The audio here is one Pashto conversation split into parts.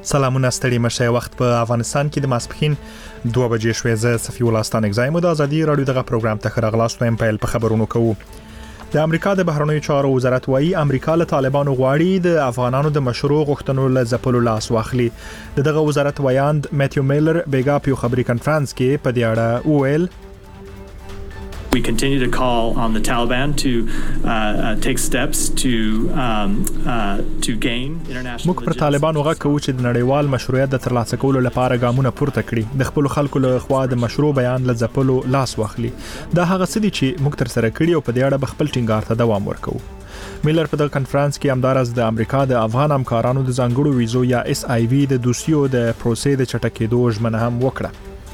سلامونه ستړي مشه وخت په افغانستان کې د ماسپخین 2 بجې شوې زه صفي ولستان اگزایم د ازادي رادیو دغه پروګرام ته خراغلاست وایم په خبرونو کوو. د امریکا د بهرنیو چارو وزارت وايي امریکا له طالبانو غواړي د افغانانو د مشروع غوښتنو له ځپلو لاس واخلي. دغه وزارت وایاند میتیو میلر بیګا په خبري کانفرنس کې په دې اړه وویل We continue to call on the Taliban to take steps to gain international. موږ پر طالبانو غږ کوو چې د نړیوال مشروعیت د ترلاسه کولو لپاره ګامونه پورته کړي، د خپل خلکو له خوا د مشروع بیان له ځپلو لاس واخلي. دا هغه څه دي چې موږ تر سره کړی او په دې اړه خپل ټینګار ته دوام ورکوو. میلر په دغه کانفرنس کې همدارس د امریکا د افغان همکارانو د ځانګړو ویزو یا SIV د دوسیو د پروسې د چټکېدو ژمنه هم وکړه.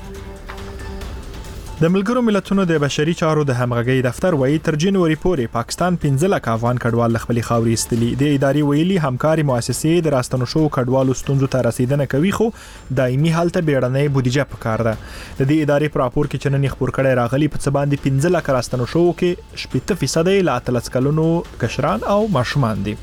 د ملګرو ملتونو د بشري چارو د همغږي دفتر وایي تر جنوري پورې پاکستان 15 لک افغان کډوال خپل خاوري استلی. د اداري ویلي همکاري مؤسسې د راستنو شو کډوالو ستونزو ته رسیدنه کوي، خو دایمي حالت بیړنۍ بودیجه پکار ده. د دې ادارې په راپور کې چننې خبر کړي راغلي په څه باندې 15 لک راستنو شو کې 70% لا تلس کلونو کشران او ماشومان دي.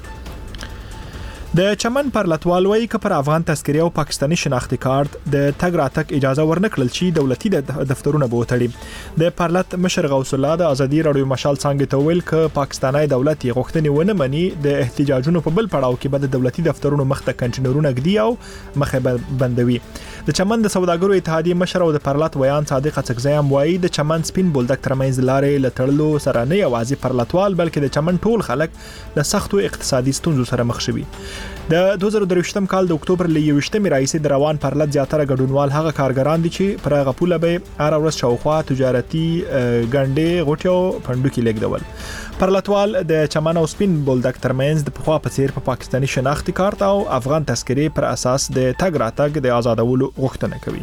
د چمن پر لټوالوي ک پر افغان تذکره او پاکستانی شناختی کارت د تګ راتګ اجازه ورنکړل شي دولتي دفترونه به وتړي. د پرلط مشر غوث الله د ازادي رادیو مشال څنګه تویل ک پاکستاني دولت یې غوښتنې ونه مني د احتجاجونو په بل پړاو کې به د دولتي دفترونو مخته کنټینرونه ګدي او مخه بندوي. د چمن د سوداګرو اتحادیه مشر او د پرلط ویان صادق څکزایم وایي د چمن سپین بولدک ترمنځ لارې لټړلو سره نه یوازې پرلطوال بلکې د چمن ټول خلک د سختو اقتصادي ستونزو سره مخ شوي. د 2023م کال د اکتوبر ل 21مې راځي د روان پرلط زیاتره ګډونوال هغه کارګران دي چې پر هغه پوله به هر ورځ شاوخوا تجارتي ګنډې غوټیو پندو کې لګدول. پرلطوال د چمن او سپین بولدک ترمنځ د پخوا په څیر په پاکستانی شناختی کارت او افغان تذکره پر اساس د تګ راتګ د آزادولو غوښتنه کوي.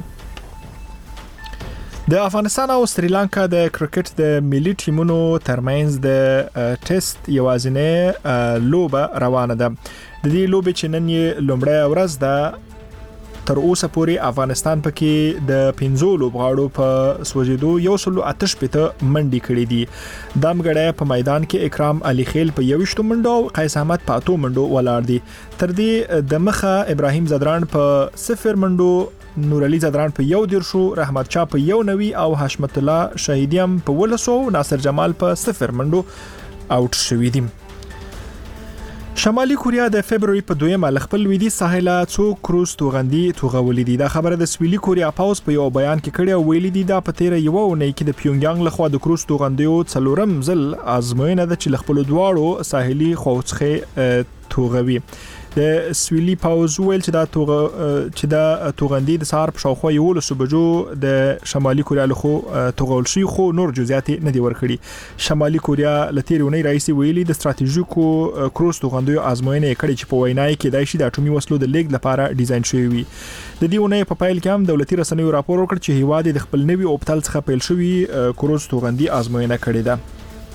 د افغانستان او سریلانکا د کرکټ د ملي ټیمونو ترمنځ د ټیسټ یوازینه لوبه روانه ده. د دې لوبې چې نن یې لومړی ورځ ده تر اوسه پورې افغانستان پکې د 15 لوبغاړو په سوجیدو 108 منډي کړې دي. دامګړی په میدان کې اکرام علي خیل په 21 منډو او قیس احمد په 8 منډو ولاړ دي. تر دې د مخه ابراهیم زدران په 0 منډو، نور علي زدران په 1 رحمت چا په 1 او حشمت الله شهیدیم په 12 ناصر جمال په 0 منډو اوټ شوی دي. شمالي کوریا د فبرवरी په 2 خپل لویدي ساحل څو کروز توغندي توغولې دي. دا خبره د سویلي کوریا پاوس په یو بیان کې کړي او ویلي دي دا په تیر یو ونې کې د پیونګیانګ لخوا د کروز توغندیو څلورم ځل ازموینه ده چې خپل دواړو ساحلي خوڅخه توغوي. د سویلي پاوز ویل چې دا توغندي د سهار په شاوخوا 11 بجو د شمالي کوریا له خو توغول شي، خو نور جزئیات نه دی ورکړي. شمالي کوریا لتیرونی رئیس ویلي د ستراتیژیکو کروز توغندیو ازموینه کړي چې په وینای کې د شي د اټومي وسلو د لیګ لپاره ډیزاین شوی وي. د دې ونې په پایل کې هم دولتي رسنیو راپور ورکړ چې هیواد د خپل نوي اوپټل څخه پیل شوی کروز توغندي ازموینه کړې ده.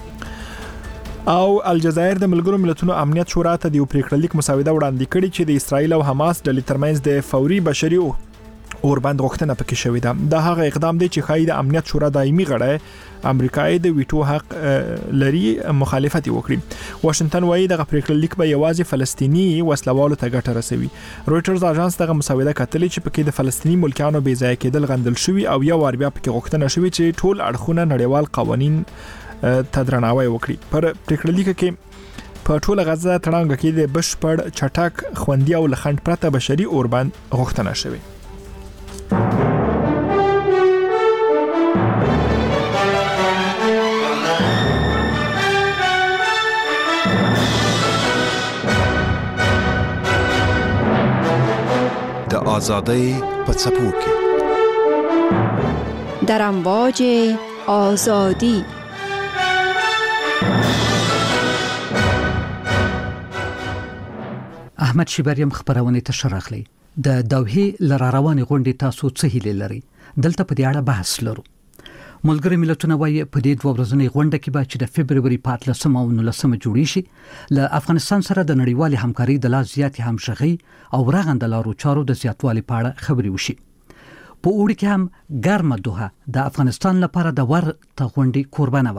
او الجزایر د ملګرو ملتونو امنیت شورا ته د پریکړلیک مسوده وړاندې کړي چې د اسرایل او حماس ډلې ترمنځ د فوري بشري اوربند غوښتنه پکې شوې ده. دا هغه اقدام دی چې خای د امنیت شورا دایمي غړی امریکای د ویټو حق لري مخالفت وکړي. واشنگټن وایي د پریکړلیک به یوازې فلسطینی وسلوالو ته ګټه رسوي. رويټرز اژانس دغه مسوده کتلې چې پکې د فلسطینی ملکیانو بې ځای کېدل غندل شوی او یو ور بیا پکې غوښتنه شوی چې ټول اړخونه نړیوال قوانین تدرناوی وکړي. پر پریکړلیک کې په ټوله غزه تړانګه کې د بشپړ چټک خوندي او لخند پرته بشري اوربند غوښتنه شوی. د آزادۍ په څپو کې در امواج آزادی احمد شیبریم خبرونه ته شرخلی د دوحې لره روانې غونډې تاسو څه هیله لري؟ دلته په دې اړه بحث لرو. ملګري ملتونه وايي په دې 2 ورځنۍ غونډه کې به چې د فبرवरी 14 او 19 جوړی شي له افغانستان سره د نړیوال همکاري د لا زیاتې همغږي او رغنده لارو چارو د زیاتوالي په اړه خبرې وشي. په اوړي کې هم ګرمه دوحه د افغانستان لپاره د ورته غونډې قربانه و،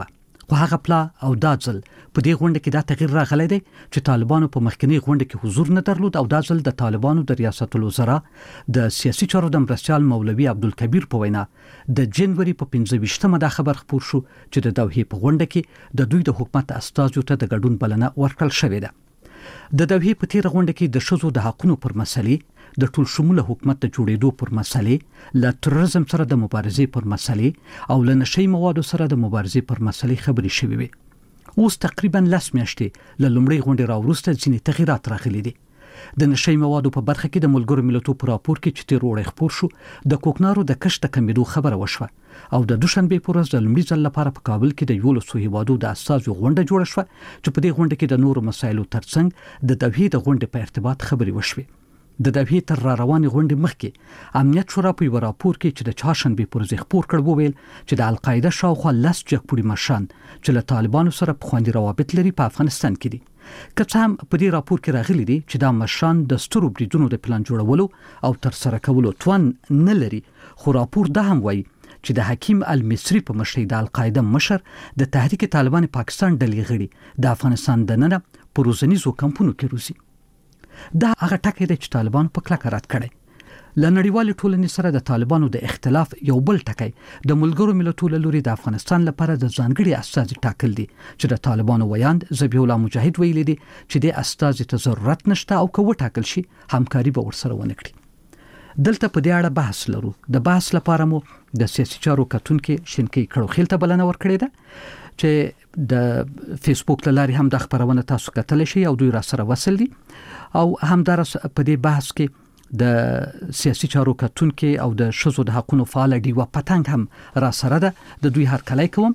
خو هغه پلا او دا ځل په دې غونډه کې دا تغییر راغلی دی چې طالبانو په مخکنی غونډه کې حضور نه درلود او دا ځل د طالبانو د ریاست الوزرا د سیاسي چارو د مرستیال مولوي عبدالکبیر په وینا د جنوري په 15مه دا خبر خپور شو چې د دوحې په غونډه کې د دوی د حکومت استازو ته د ګډون بلنه ورکړل شوې ده. د دوحې په تیر غونډه کې د ښځو د حقوقو پر مسلې، د ټول شموله حکومت د جوړېدو پر مسلې، له تروریزم سره د مبارزې پر مسلې او له نشئی موادو سره د مبارزې پر مسلې خبرې شوې وي. اوس تقریبا 10 میاشتې له لومړۍ غونډې راوروسته ځینې تغیرات راغلي دي. د نشئی موادو په برخه کې د ملګرو ملتونو په راپور کې چې تیر وړاندې خپور شو د کوکنارو د کښت د کمیدو خبره وشوه او د دوشنبه په ورځ د لومړي ځل لپاره په کابل کې د 11 هیوادو د استازو غونډه جوړه شوه چې په دې غونډه کې د نورو مسایلو ترڅنګ د دوحې د غونډې په ارتباط خبرې وشوې. د دوحې تر را روانې غونډې مخکې امنیت شورا په یو راپور کې چې د چهارشنبه پر ورځ خپور کړ وویل چې د القاعده شاوخوا 10 جګپوړي مشران چې له طالبانو سره په خوندي روابط لري په افغانستان کې دي. که څه هم په دې راپور کې راغلي دي چې دا مشران د سترو بریدونو د پلان جوړولو او تر سره کولو توان نه لري، خو راپور دا هم وایي چې د حکیم المصری په مشرۍ د القاعده مشر د تحریک طالبان پاکستان ډلې غړي د افغانستان دننه په روزنیزو کمپونو کې روزي. دا هغه ټکی دی چې طالبانو په کلکه رد کړی. له نړیوالې ټولنې سره د طالبانو د اختلاف یو بل ټکی د ملګرو ملتونو له لوري د افغانستان لپاره د ځانګړي استازي ټاکل دي چې د طالبانو ویاند ذبیح الله مجاهد ویلي دي چې د استازي ته ضرورت نشته او که وټاکل شي همکاري به ورسره ونه کړي. دلته په دې اړه بحث لرو. د بحث لپاره مو د سیاسي چارو کتونکو شینکي کړوخیل ته بلنه ورکړې ده چې د فیسبوک لاري هم د خبرونه تاسو کتلی شئ او دوی را سره وصل دي او همدار په دې بحث کې د سیاسي چارو کتونکو او د ښځو د حقوقو فعال ډیوه پتنګ هم را سره ده. د دوی هرکلی کوم.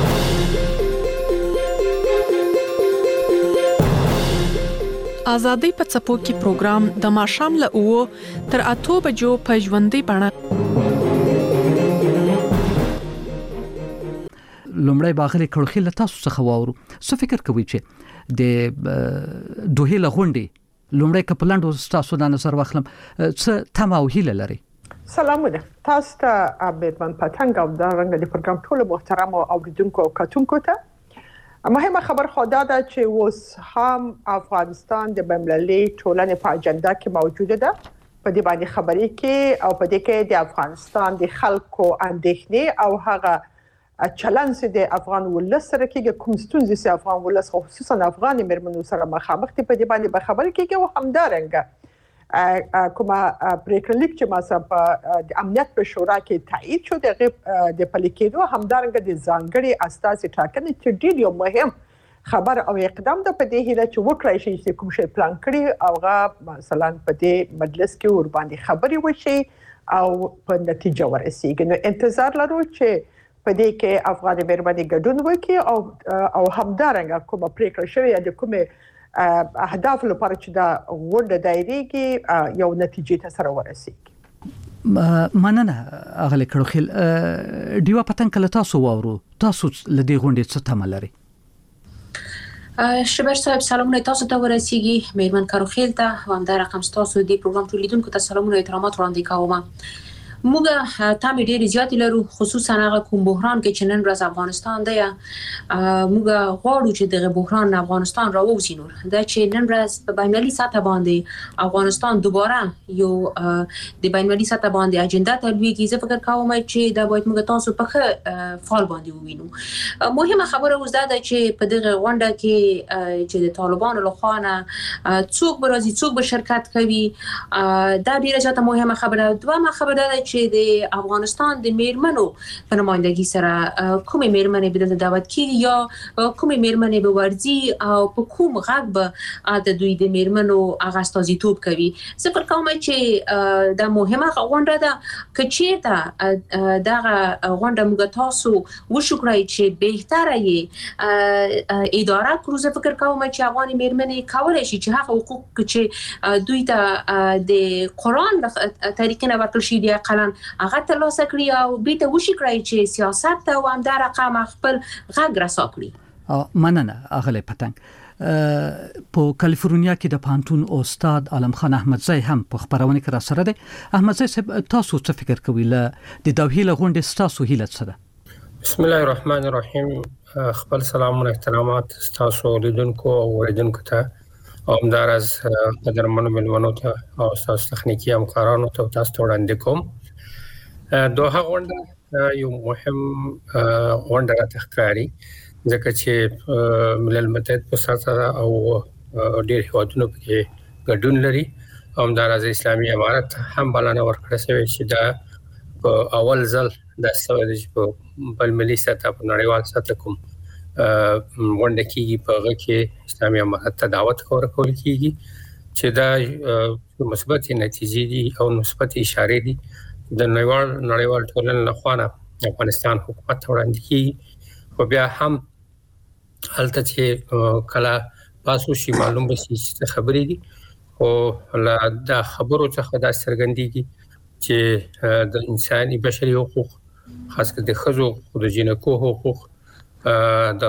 آزادۍ په څپو کې پروګرام د ماښام له 9 تر 8 بجو په ژوندۍ بڼه. لومړی باغلی کړوخیل تاسو څخه واورو. څه فکر کوئ چې د دوحې له غونډې لومړی کپلانډو تاسو د نظر واخلم څه تمه او هیله لري؟ سلامونه تاسو ته بیرمن پتنګ او د رنګ د پروګرام ټول محترم اوریدونکو او کتونکو ته مهمه خبر خدا ده چې اوس هم افغانستان د بین‌المللي ټولنې په اجنډا کې موجوده ده. په دې باندې خبرې کې او په دې کې د افغانستان د خلکو اندېښنې او هغه چلنس د افغان ولس سره کې کوم ستونزې چې افغان ولس خصوصا افغان مېرمنو سره مخامخ دي په دې باندې به خبرې کېږي او همدارنګه کومه پریکړه لیک چې ما سره په د امنیت په شورا کې تایید شو د پلي کېدو همدارنګه د ځانګړي استازي ټاکنې چې ډېر یو مهم خبر او اقدام ده په دې هیله چې وکړای شي چې کوم شی پلان کړي او مثلا په دې مجلس کې ور باندې خبرې وشي او په نتیجه ورسیږي. نو انتظار لرو چې په دې کې افغان مېرمنې ګډون وکړي او همدارنګه کومه پریکړه شوې د کومه اهداف لپاره چې دا غونډه دایریږي یو نتیجې ته سره ورسیږي. مننه اغلی کړوخیل. ډیوه پتنګ کله تاسو واورو تاسو لدې غونډې څه تمه لري؟ شبر صاحب سلامونه تاسو ته ورسیږي مېرمن کړوخیل ته هم دا رقم تاسو د پروګرام ټول لیدونکو ته سلامونه او احترامات وړاندې کوم. موږ تامې ډېر زیات لرو خصوصا هغه کوم بحران کې چې نن ورځ افغانستان دی. موږ غواړو چې دغه بحران افغانستان راووځي نور دا چې نن ورځ په بین‌المللي سطح باندې افغانستان دوباره یو د بین‌المللي سطح باندې اجنډا ته لویږي. زه فکر کوم چې دا باید موږ تاسو په ښه فعال باندې ووینو. مهمه خبره اوس دا ده چې په دغه غونډه کې چې د طالبانو لخوا نه څوک به راځي څوک به شرکت کوي دا ډیره زیاته مهمه خبره. دویمه خبره ده چې د افغانستان د میرمنو په نمائندګۍ سره کومې میرمنې به دلته دعوت کیږي یا کومې میرمنې به ورځي او په کوم غږ به د دوی د میرمنو هغه استازیتوب کوي. زه فکر کوم چې دا مهمه غونډه ده که چېرته دغه غونډه موږ تاسو وشو کړئ چې بهتره یې اداره کړو. زه فکر کوم چې افغان میرمنې کولی شي چې هغه حقوق چې دوی ته د قرآن طریقې نه ورکړل شي دي اقلا هغه ترلاسه کړي او بیرته وشي کړئ چې سیاست ته او همدا رقم خپل غږ رسا کړي. مننه اغلی پتنګ. په کالیفورنیا کې د پانتون استاد عالم خان احمدزی هم په خبرونه کې را سره دی. احمدزی صاحب تاسو څه فکر کوئ له د دوحې له غونډې تاسو هیله څه ده؟ بسم الله الرحمن الرحیم. خپل سلام او احترامات تاسو لیدونکو او اوریدونکو ته او همدارس قدرمنو ملمنو ته او تاسو تخنیکی همکارانو ته تاسو وړاندې کوم. دوه غونډه یو مهم غونډه راته ښکاري ځکه چې ملل متحد په سره او ډېر هیوادونو کې ګډون لري. همدارس اسلامي امارت هم بلنه ورکړه چې دا اول ځل د سوي په بل ملي سطح په نړیوال سطح کوم غونډه کېږي په هغه کې اسلامي امارت ته دعوت ورکول کېږي چې دا مثبت نتیجې دي او مثبت اشاره دي د نړیوال ټولنې لخوا افغانستان حکومت وړاندې کېږي. خو بیا هم هلته چې کله تاسو شي معلوم به شي خبرې دي او دا خبرو څخه دا څرګندېږي چې د انساني بشري حقوق خاص کر د ښځو او د جنکو حقوق د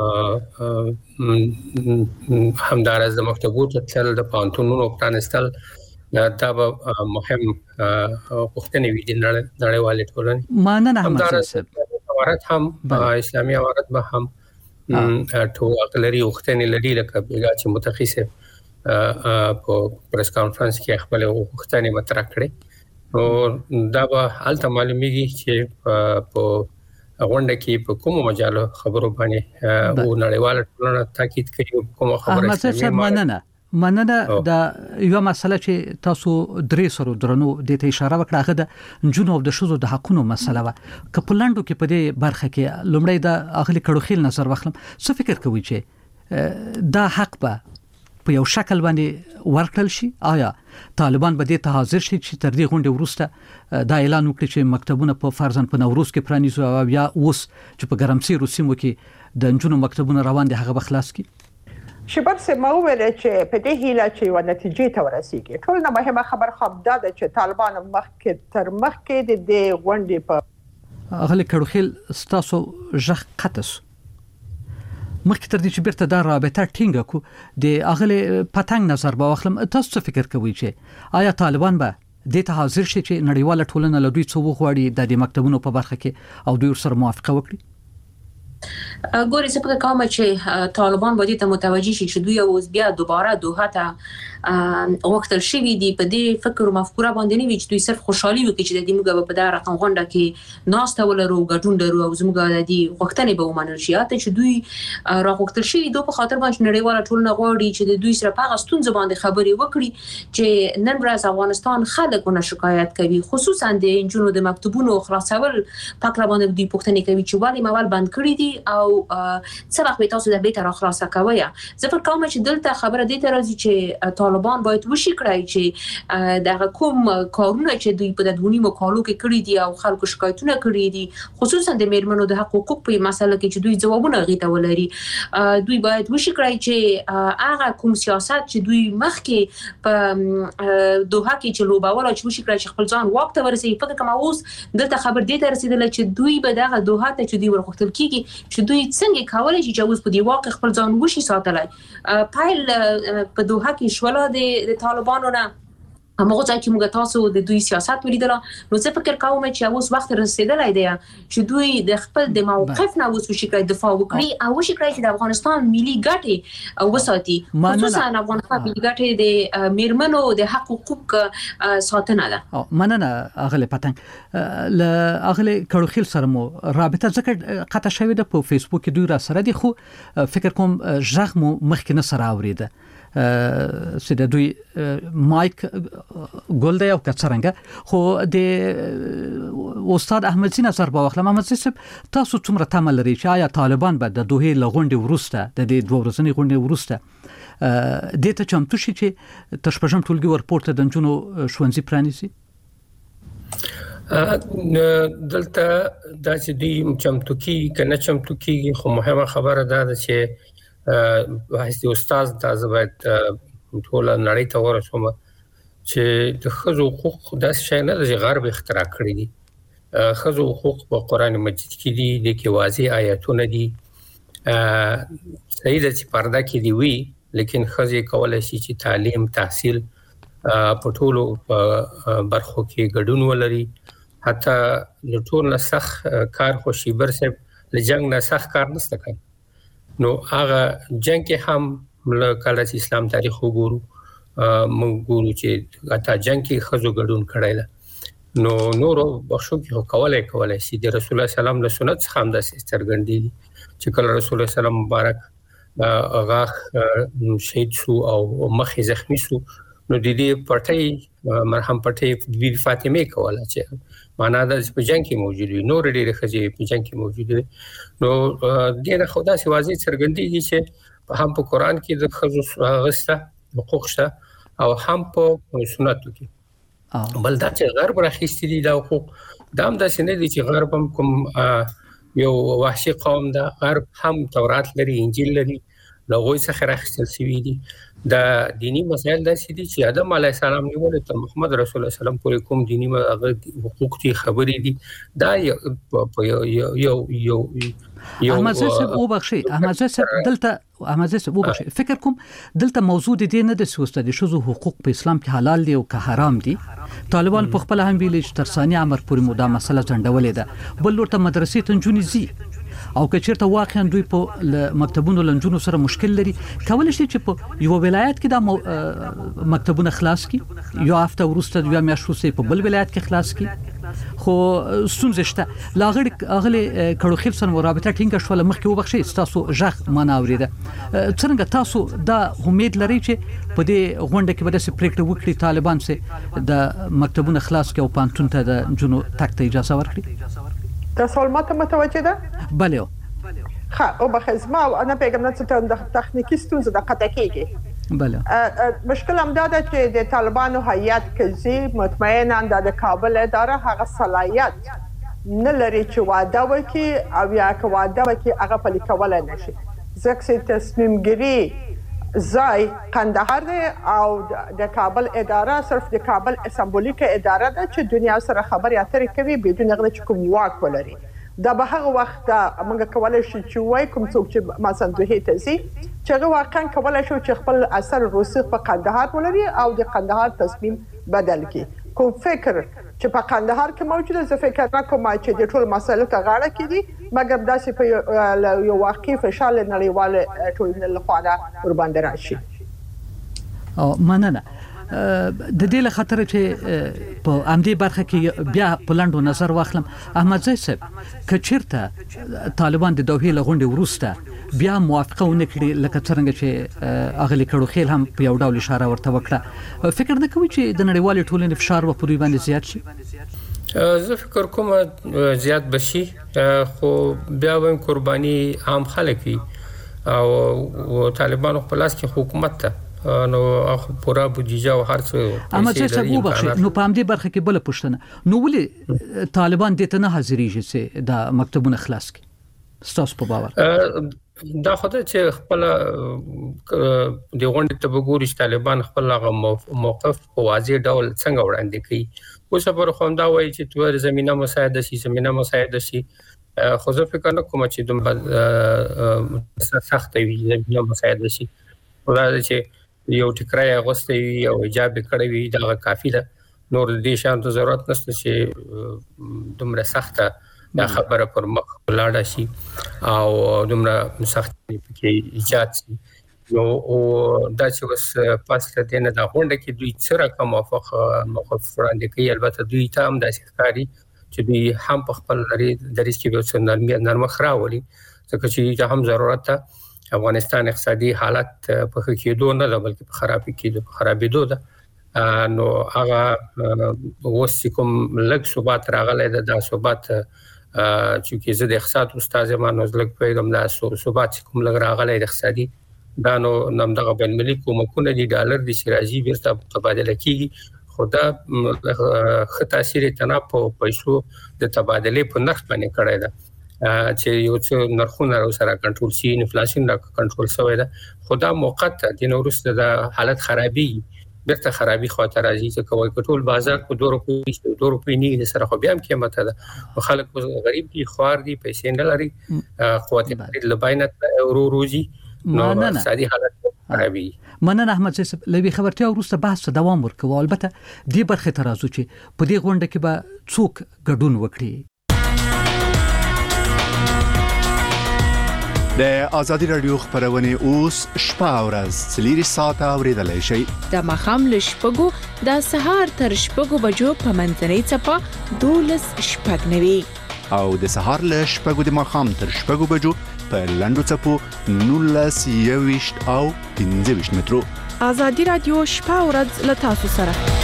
همدارس د مکتبو تل د پانتونونو پرانستل دا به مهم پوښتنې وي د نړیوالې ټولنې. مننه همدارس هم اسلامي امارت به هم ټول اقلری وختنې لري لکه بیګا چې متخصص په پریس کانفرنس کې خپل وختنې مطرح کړي او دا به حالت معلومیږي چې په غونډه کې په کوم مجالو خبرو باندې او نړیواله ټولنه تاکید کوي کوم خبره مننه دا یو مسله چې تاسو درې سره درنو د ته اشاره وکړه هغه د جنونو او د شذو د حقونو مسله و که په لاندو کې په دې برخه کې لومړی د اغلی کړوخیل نظر واخلم څه فکر کوي چې دا حق به په یو شکل باندې ورکړل شي؟ آیا طالبان به دې ته حاضر شي چې تر دې غونډې وروسته دا اعلان وکړي چې مکتبونه په فرضاً په نوروز کې پرانیزو او یا اوس چې په ګرمسیر سیمو کې د جنونو مکتبونه روان دي هغه بخلاص کی؟ شباب سمو ویل چې په دې هیله چې و نتیجې ته ورسیږي. ټول نه مهمه خبر خو دا ده چې طالبان مخکې د دې غونډې په اغلی کړوخیل ستاسو ژغ قطس مخکې تر دې چې بیرته دا رابطه ټینګه کو د اغلی پتنګ نظر به واخلم تاسو فکر کوئ چې آیا طالبان به د ته حاضر شي چې نړیواله ټولنه له دوی څو غواړي د مکتبونو په برخه کې او دوی سره موافقه وکړي؟ ګورې څه فکر کوم چې طالبان باید ته متوجي شي چې دوی اوس بیا دوباره دوحه ته وختل شوی دی. په دې فکر او مفکوره باندې نه وی چې دوی صرف خوشحالي وکړي چې د دې موږ په دا رقم غونډه کې ناسته ولرو ګډون درو او زموږ د دې وختنې به ومنل شي ته چې دوی راغوښتل شي دوی په خاطر باندې نړیواله ټولنه غواړي چې د دوی سره په غستون زبان خبرې وکړي چې نن ورځ افغانستان خلکونه شکایت کوي خصوصا د انجونو د مکتبونو خلاصول پاک باندې دوی پوښتنه کوي چې ولی موال بند کړی دي او څه وخت به تاسو د بیت را خلاصه کوي. زه فکر کوم چې دلته خبره دې ته راځي چې طالبان باید وشي کړای چې دغه کوم کارونه چې دوی په دونی مقالو کې کړی دي او خلکو شکایتونه کړی دي خصوصا د میرمنو د حقوقو په مسله کې چې دوی ځوابونه غوښته ولري دوی باید وشي کړای چې هغه کوم سیاست چې دوی مخکې په دوحه کې چې لوباوله چې وشي کړای چې خپل ځان واک ته ورسي. فکر کوم اوس دلته خبر دې ته رسیدله چې دوی به دغه دوحه ته چې دوی ورغښتل کیږي چې دوی څنګه کولای شي چې اوس په دی واقع خپل ځان وشي ساتلای. پایل په دوحه کې شولا د طالبانو نه هغه ځای چې موږ تاسو د دوی سیاست ولیدل نو څه فکر کوم چې اوس وخت رسیدلای دی چې دوی د خپل د موقف نه اوس وشي کړي دفاع وکړي او وشي کړي چې د افغانستان ملي ګټې وساتي خصوصا افغانستان ملي ګټې د میرمنو د حقوق ساتنه ده. مننه اغلی پتنګ ل اغلی کړوخیل سره مو رابطه ځکه قطع شوې ده په فیسبوک کې دوی را سره دي خو فکر کوم ژغ مو مخکې نه سره اوریده سده دوی مایک ګل دی او کڅرنګ خو د استاد احمد سین نظر په واخلم. احمد سین تاسو څومره تمه لري چې آیا طالبان به د دوه لغونډې ورسته د دې دوه ورځې غونډې ورسته د ته چمتو شي چې تشپژم ټولګي ورپورته د جنونو شونځي پرانیسي؟ دلته دا چې دوی چمتو کی کنه چمتو کی خو مهمه خبره ده چې واسطه استاد تاسو باید ټول نړۍ ته ورسوم چې د خزو حقوق د شای نه د غرب اختراع کړی دي. خزو حقوق په قران مجید کې دي د کې واضح آیاتونه دي صحیح ده چې پرده کې دی وی لیکن خزي کولای شي چې تعلیم تحصیل په ټولو برخو کې ګډون ولري. حتی د ټول نسخ کار خو شیبر صاحب لجنګ نه سخت کار نشته کوي. نو هغه جنگ کې هم کله چې اسلام تاریخ وګورو موږ ګورو چې اته جنگ کې خزو ګډون کړی ده. نو نورو بخښو کې کولای شي د رسول الله سلام له سنت څخه هم د څرګندې دي چې کله رسول الله سلام مبارک هغه شهید شو او مخې زخمی شو نو د دې پټي مرهم پټي بی فاطمه کوله چې معنا د په جنگ کې موجود وي نور ډېر خځې په جنگ کې موجود دي. نو ډېر خدا سي واضح څرګندېږي چې هم په قران کې د خزو غسته حقوق شته او هم په سنتو کې. بل دا چې غرب راخېستې دي دا حقوق دا هم داسې نه دي چې غرب هم کوم یو وحشي قوم ده. غرب هم تورات لري انجیل لري لغوی څخه راخېستل شوي دي. دا دینی مسایل داسې دي چې آدم علیه السلام نیول تر محمد رسول الله سلام پورې کوم دینی حقوق دي خبرې دي دا یو احمد صاحب وبخشي احمد صاحب دلته فکر کوم دلته موضوع دي نه د سوسته دي شذو حقوق په اسلام کې حلال دي او که حرام دي. طالبان په خپل هم ویل چې تر ثاني عمر پورې مودا مسله ځنډولې ده. بل ورته مدرسې ته نجونې زی او که چیرته واقعا دوی په مکتبونو لنجونو سره مشکل لري کولای شي چې په یو ولایت کې دا مکتبونه خلاص کی یو هفته وروسته بیا میاشتې په بل ولایت کې خلاص کی. خو ستونزه شته لاغړ اغلی کړو خیر سره رابطه ټینګه شو لمخکې وبخشي تاسو ژغ ما نه اوریده څنګه تاسو دا امید لري چې په دې غونډه کې به د پریکړه وکړي طالبان سه د مکتبونه خلاص کې او پانتون ته د جنو تک ته اجازه ورکړي. دا سوال ماته متوجه ده؟ بله. او بخزما انا پیغام نه ته د تخنیکی ستونزه د قطع کېږي. بله. مشکل هم دا ده چې د طالبانو هیئت کې مطمئنا د کابل اداره هغه صلاحیت نه لري چې واده وکړي او یا که واده وکړي هغه پلي کولای نشي. ځکه تصمیم ګیری ځای قندهار دی او د کابل اداره صرف د کابل سمبولیک اداره ده چې دنیا سره خبرې اترې کوي بدون هغه چې کوم واک ولري. دا به هغه وخت موږ کولای شو چې وای کوم څوک چې مثلا دوی ته سي چې هغه واقعا کولای شو چې خپل اثر رسوخ په قندهار ولري او د قندهار تصمیم بدل کړي. کوم فکر چې په قندهار کې موجوده زه فکر کوم چې د ټول مسایلو ته غاړه کړي مګر داسې په یو واقعي فشار نړیوال ټولنې لخوا ور باندې راشي. او مننه د دې له خاطر چې په امدی برخه کې بیا پلانډو نظر واخلم. احمد زئی صاحب کچیرته طالبان د دوحې لغونډې وروسته بیا موافقه ونکړي لکه څنګه چې اغلی کړو خیل هم په یو ډول اشاره ورته وکړه فکر نه کوي چې د نړیوال ټولنې فشار په دوی باندې زیات شي؟ زه فکر کوم زیات بشي خو بیا هم قرباني عام خلک وي او طالبان خپل لاس کې حکومت ته نو پورا بودیجه او هر څه اما چې وبخښي نو په همدې برخه کې بل پښتنه نو ولې طالبان دې ته نه حاضرېږي چې د مکتبونه خلاص کړي ستاسو په باور؟ دا خدای چې خپل د غونډې ته وګوري چې طالبان خپل موقف په واضح ډول څنګه وړاندې کوي. اوس پر خو دا وایي چې تور زمينه مساعده شي خو زه فکر نه کوم چې دومره سخت وي زمينه مساعده شي. ولادت چې یو ټکرای اغوستي او ایجاب کړی وي دا کافی ده. نور دې شان ته ضرورت نشته چې دومره سخته دا خبره پر مخ ولاړه شي او دومره سخت کې ایجاد شي. نو دا چې اوس پاسته دینه دا غونډه کې دوی سره کوم موقف وړاندې کوي. البته دوی ته هم داسې ښکاري چې دوی هم په خپل دریځ کې به څه نرمښت راولي ځکه چې هم ضرورت ده. افغانستان اقتصادي حالت په کېدو نه ده بلکې په خرابېدو ده. نو هغه اوس کوم لږ ثبات راغلی ده دا ثبات چې زه د اقتصاد استاد یم نو لږ پیغام دا ثبات کوم لږ راغلی د اقتصادي دا نو دغه بین المللي کومکونه دي ډالر د شرازي بیرته تبادله کیږي خو دا ښه تاثیر تنه په پیسو د تبادله په نرخ باندې کړی ده چې یو څه نرخونه سره کنټرول شي انفلیشن را کنټرول شوی ده خو دا موقت د نورسته د حالت خرابي بیرته خرابي خاطر راځي چې کوی کټول بازار کو 2 روپۍ نه سره خو بیا هم قیمت ده خلک غریب دي خوار دي پیسې نه لري قوت لباینت اورو روزي نو اقتصادي حالت خرابي. مننه احمد صاحب لوي خبرتیا وروسته بحث دوام ورکوي. البته دې برخه ته راځو چې په دې غونډه کې به څوک ګډون وکړي. د ازادي رادیو خبرونه اوس شپه او ورځ 3 ساعته اوریدلای شئ. د مخام له شپږو د سهار تر شپږو بجو په منځنۍ چپه 12 شپږ نوي او د سهار له شپږو د مخام تر شپږو بجو په لندو چپو 19 او 15 مترو. ازادي رادیو شپه او ورځ له تاسو سره.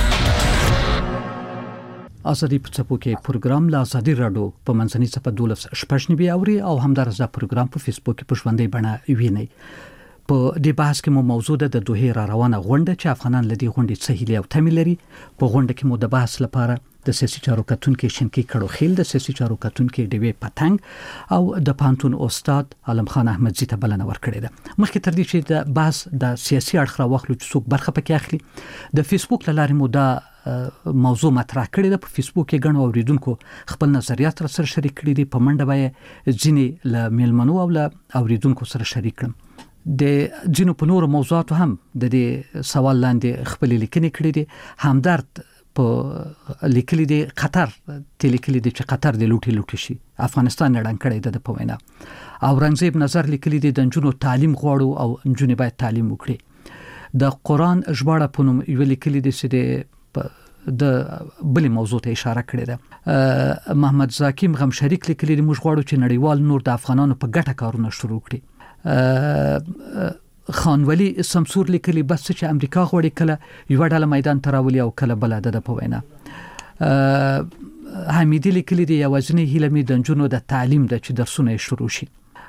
ازادي په چپو کې پروګرام له ازادي رادیو په منځنۍ چپه 12 شپږ نوي اوري او همدارسه پروګرام په فیسبوک کې په ژوندۍ بڼه ویني. په دې بحث کې مو موضوع ده د دوه را روانه غونډه چې افغانان لدی غونډې څه هیله او تمه لري. په غونډه کې مو د بحث لپاره د سیاسي چارو کتونکو شینکی کړو خیل د سیاسي چارو کتونکو ډیوی پتنګ او د پانتون استاد علم خان احمدزی ته بلنه ورکړې ده. مخکې تر دې چې د بحث د سیاسي اړخ راوخلو چې څوک برخه پکې اخلي د فیسبوک لارې مو دا موضوع مطرح کړی ده. په فیسبوک کې غنو اوریدونکو خپل نظریات سره شریک کړي دي. په منډه به ځینې ل میلمنو او ل اوریدونکو سره شریک کړم. د جنو په نور موضوعاتو هم د دې سوال لاندې خپل لیکنې کړې دي. همدرد په لیکلي دي قطر تلیکلي دي چې قطر د لوټي شي افغانستان نړن کړی د په وینا. اورنګزیب نظر لیکلي دي د جنو تعلیم غواړو او جنونه باید تعلیم وکړي. د قران ژباړه په نوم یو لیکلي دي چې د بل موضوع ته اشاره کړې ده. محمد زاکیم غم شریک لیکلي دي موږ غواړو چې نړیوال نور د افغانانو په ګټه کارونه شروع کړي. خانولی سمسور لیکلي بس چې امریکا غوړي کله یو ډول میدان تراولي او کله بل د په وینا. حمیدی لیکلي دی یوازنی هیله می د جنونو د تعلیم د چې درسونه شروع شي.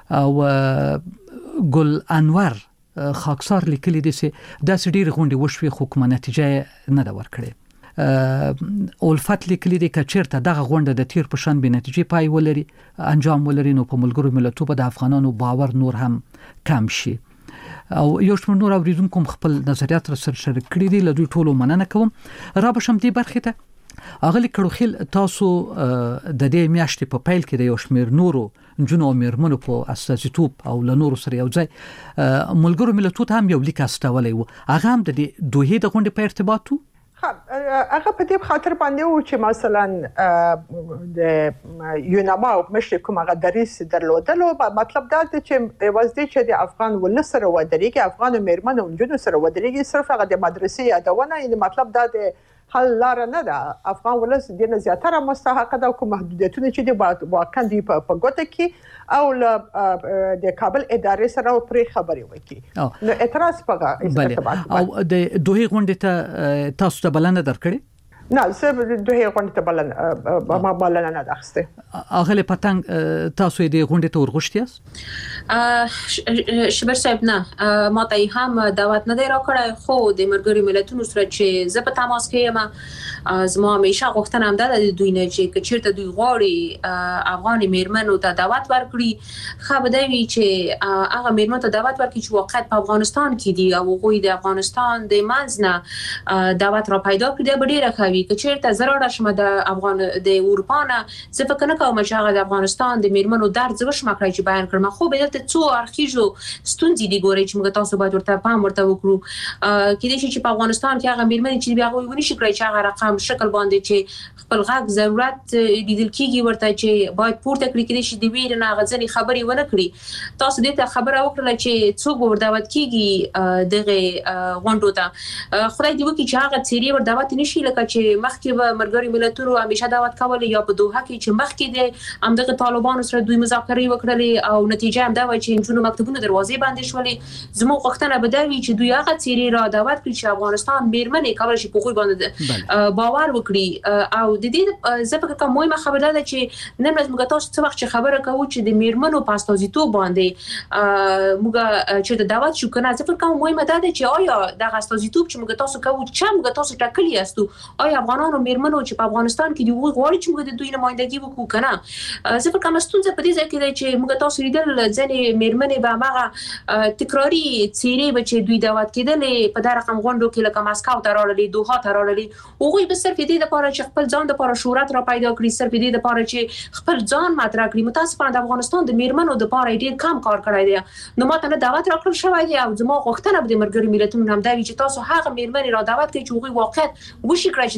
او ګل انور خاکسار لیکلي دی چې د سډیر غونډې وشوي خو کومه نتیجه نه دا ورکړي. اولفت لیکلي دی چې چیرته دغه غونډه د تیر په شان به نتیجه پای ولري انجام ولري نو په ملګرو ملتونو په د افغانانو باور نور هم کم شي. او یو شمېر نور اوریدونکو خپل نظریات سره شریک کړي دي. له دوی ټولو مننه کوم. را بشم دې برخه ته اغلی کړو خل تاسو د دې میاشتې په پیل کې د یو شمېر نورو جنو میرمنو په اساسیتوب او له نورو سره یو ځای ملګرو ملتونو هم یو لیک استولې وو. هغه هم د دوه د غونډې په ارتباطو هغه په دې خاطر باندې و چې مثلا د یوناما او مشر کوم هغه دریس درلودلو مطلب دا چې وځي چې د افغان ولس سره ودرېږي افغان میرمنو جنو سره ودرېږي صرف هغه د مدرسې یادونه یعنی مطلب دا د حل لار نه ده. افغان ولس د نه زیاتره مستحق ده کوم محدودیتونه چې د واقعا دی په ګوته کې او د کابل ادارې سره پرې خبرې وکړي. نو اعتراض پغه او د دوه غونډې ته تاسو ته بلنه درکړي؟ نه زه دوه غونډې ته بلنه نه درخسته. اغله پتنګ تاسو د غونډې ته ورغښتیاست؟ شبر صاحب نه ما ته هم دعوت نه دی راکړی خو د مرګري ملتونو سره چې زه په تماس کې یم زما همیشه غوښتنه هم ده د دوی نه چې چیرته دوی غواړي افغان میرمنو ته دعوت ورکړي خو به دی چې هغه میرمنو ته دعوت ورکړي چې واقعیت په افغانستان کې دي او غوي د افغانستان د منځ نه دعوت را پیدا کړي به ډیره خوي که چیرته زراړه شمه د افغان د اروپا نه زه فکر نه کوم چې هغه د افغانستان د میرمنو درد زوش مکړی چې بیان کړم خو به دلته څو اړخیزو ستونزې دي ګوري چې موږ تاسو باید ورته پام ورته وکړو. کېدای شي چې په افغانستان کې هغه میرمنې چې بیا غوي ونی شي کړی چې هغه رقم شکل باندې چې خپل غږ ضرورت لیدل کیږي ورته چې باید پورته کړی کېدای شي د ویر نه غځنی خبري ونه کړی. تاسو دې ته خبره وکړه چې څوک ور دعوت کیږي دغه غونډو ته خدای دې وکړي چې هغه چیرې ور دعوت نشي لکه چې مخکې به مرګري ملتونو همیشه دعوت کول یا په دوحه کې چې مخکې د همدغه طالبانو سره دوی مذاکرې وکړلې او نتیجه هم دا و چې جنونو مکتبونو دروازې باندې شولې. زموږ غوښتنه به دا وي چې دوی هغه چیرې را دعوت کړي چې افغانستان میرمنې کولای شي په خو باندې باور وکړي. او د دې زه فکر کوم مهمه خبره ده چې نن ورځ موږ تاسو څه وخت خبره کوو چې د میرمنو په استازیتوب باندې موږ چې د دعوت شو کنه زه فکر کوم مهمه ده چې آیا د استازیتوب چې موږ تاسو کوو چې موږ تاسو ټاکلی یاستو آیا افغانانو میرمنو چې په افغانستان کې دی غواړي چې موږ د دوی نمائندګي وکړو کنه. زه فکر کوم ستونزه په دې ځای کې ده چې موږ تاسو لیدل ځنې میرمنې به هغه تکراری چیرې به چې دوی دعوت کېدلې په دا رقم غونډو کې لکه مسکو ته راړلې دوحه ته راړلې هغوی به صرف دې لپاره چې خپل ځان لپاره شهرت را پیدا کړي صرف دې لپاره چې خپل ځان مطرح کړي. متاسفانه د افغانستان د میرمنو د لپاره ډېر کم کار کړی دی. نو ماته نه دعوت راکړل شوی دی او زما غوښتنه به د مرګري ملتونو هم دا وي چې تاسو هغه میرمنې را دعوت کړئ چې هغوی واقعیت وشي کړی چې د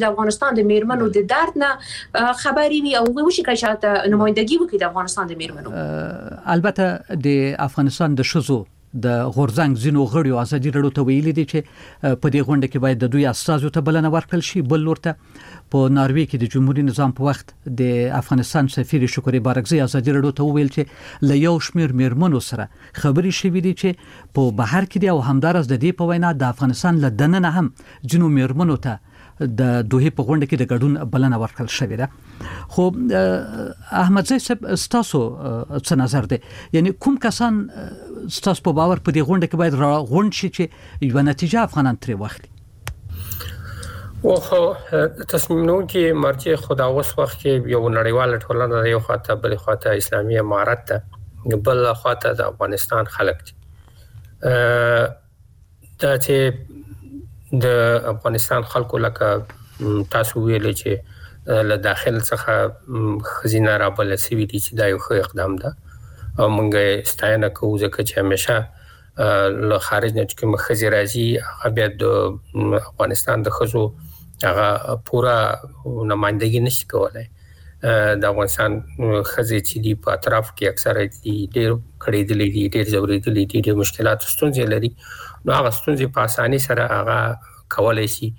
د افغانستان د میرمنو د درد نه خبري وي او وشي که شاته نمائندګي وکړي د افغانستان د میرمنو. البته د افغانستان د شذو د غورځنګ زینو غړي او ازادي رڼو ته ویلي دي چې په دې غونډه کې باید د دوی استازو ته بلنه ورکړل شي. بل لورته په ناروې کې د جمهوریت نظام په وخت د افغانستان سفیر شکرې بارکزي ازادي رڼو ته ویل چې له یو شمېر میرمنو سره خبرې شوې دي چې په بهر کې دي او همدارس د دې په وینا د افغانستان له دننه هم جنو میرمنو ته د دوه په غونډه کې د ګډون بلنه ورکړل شوې ده. خو احمد زئی صاحب ستاسو څه نظر دی؟ یعنی کوم کسان ستاسو په باور په دې غونډه کې باید راغونډ شي چې یو نتیجه افغانان ترې واخلي؟ خو تصمیم نیونکي مرجع خدا اوس وخت کې یو نړیواله ټولنه یو خاطر بل خاطر اسلامي امارت ته بل خاطر د افغانستان خلک دي. دا چې د افغانستان خلکو لکه تاسو ویل چې له داخل څخه خزینه را بل سوي دي چې دا یو ښه اقدام ده او موږ ستاینه کوو ځکه چې همیشه له خارج نه چې خزي راځي هغه بیا د افغانستان د خزو هغه پورا نمائندګي نشي کولای. د افغانستان خزي چې دی په اطراف کې اکثره دي ډېر کړي دي ډېر ضروري دي ډېر مشکلات ستونزې لري نو هغه ستونزې په اساني سره هغه کولای شي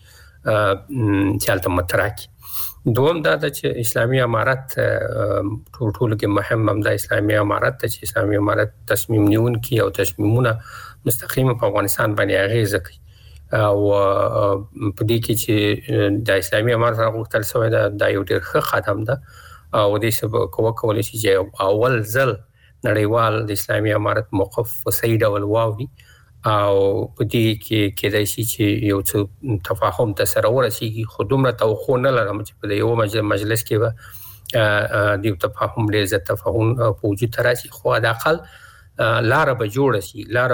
چې البته متراکي. دوم دا چې اسلامي امارت ټول کې مهم هم د اسلامي امارت چې اسلامي امارت تصمیم نیونکي او تصمیمونه مستقیم په افغانستان باندې اغیزه کوي او په دې کې چې د اسلامي امارت غوښتل شوی دا یو ډېر ښه قدم ده او د سبب کولای شي چې اول ځل نړیوال د اسلامي امارت موقف په صحیح ډول واوري او په دې کې کېدای شي چې یو څه تفاهم ته سره ورسیږي. خو دومره توقع نه لرم چې په یو مجلس کې به د تفاهم ډېر زیات تفاهم په وجود راشي خو د اقل لاره به جوړ شي لاره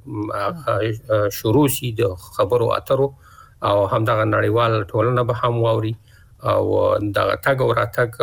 به شروع شي د خبرو اترو او همدغه نړیوال ټولنه به هم واوري او د تګ او راتګ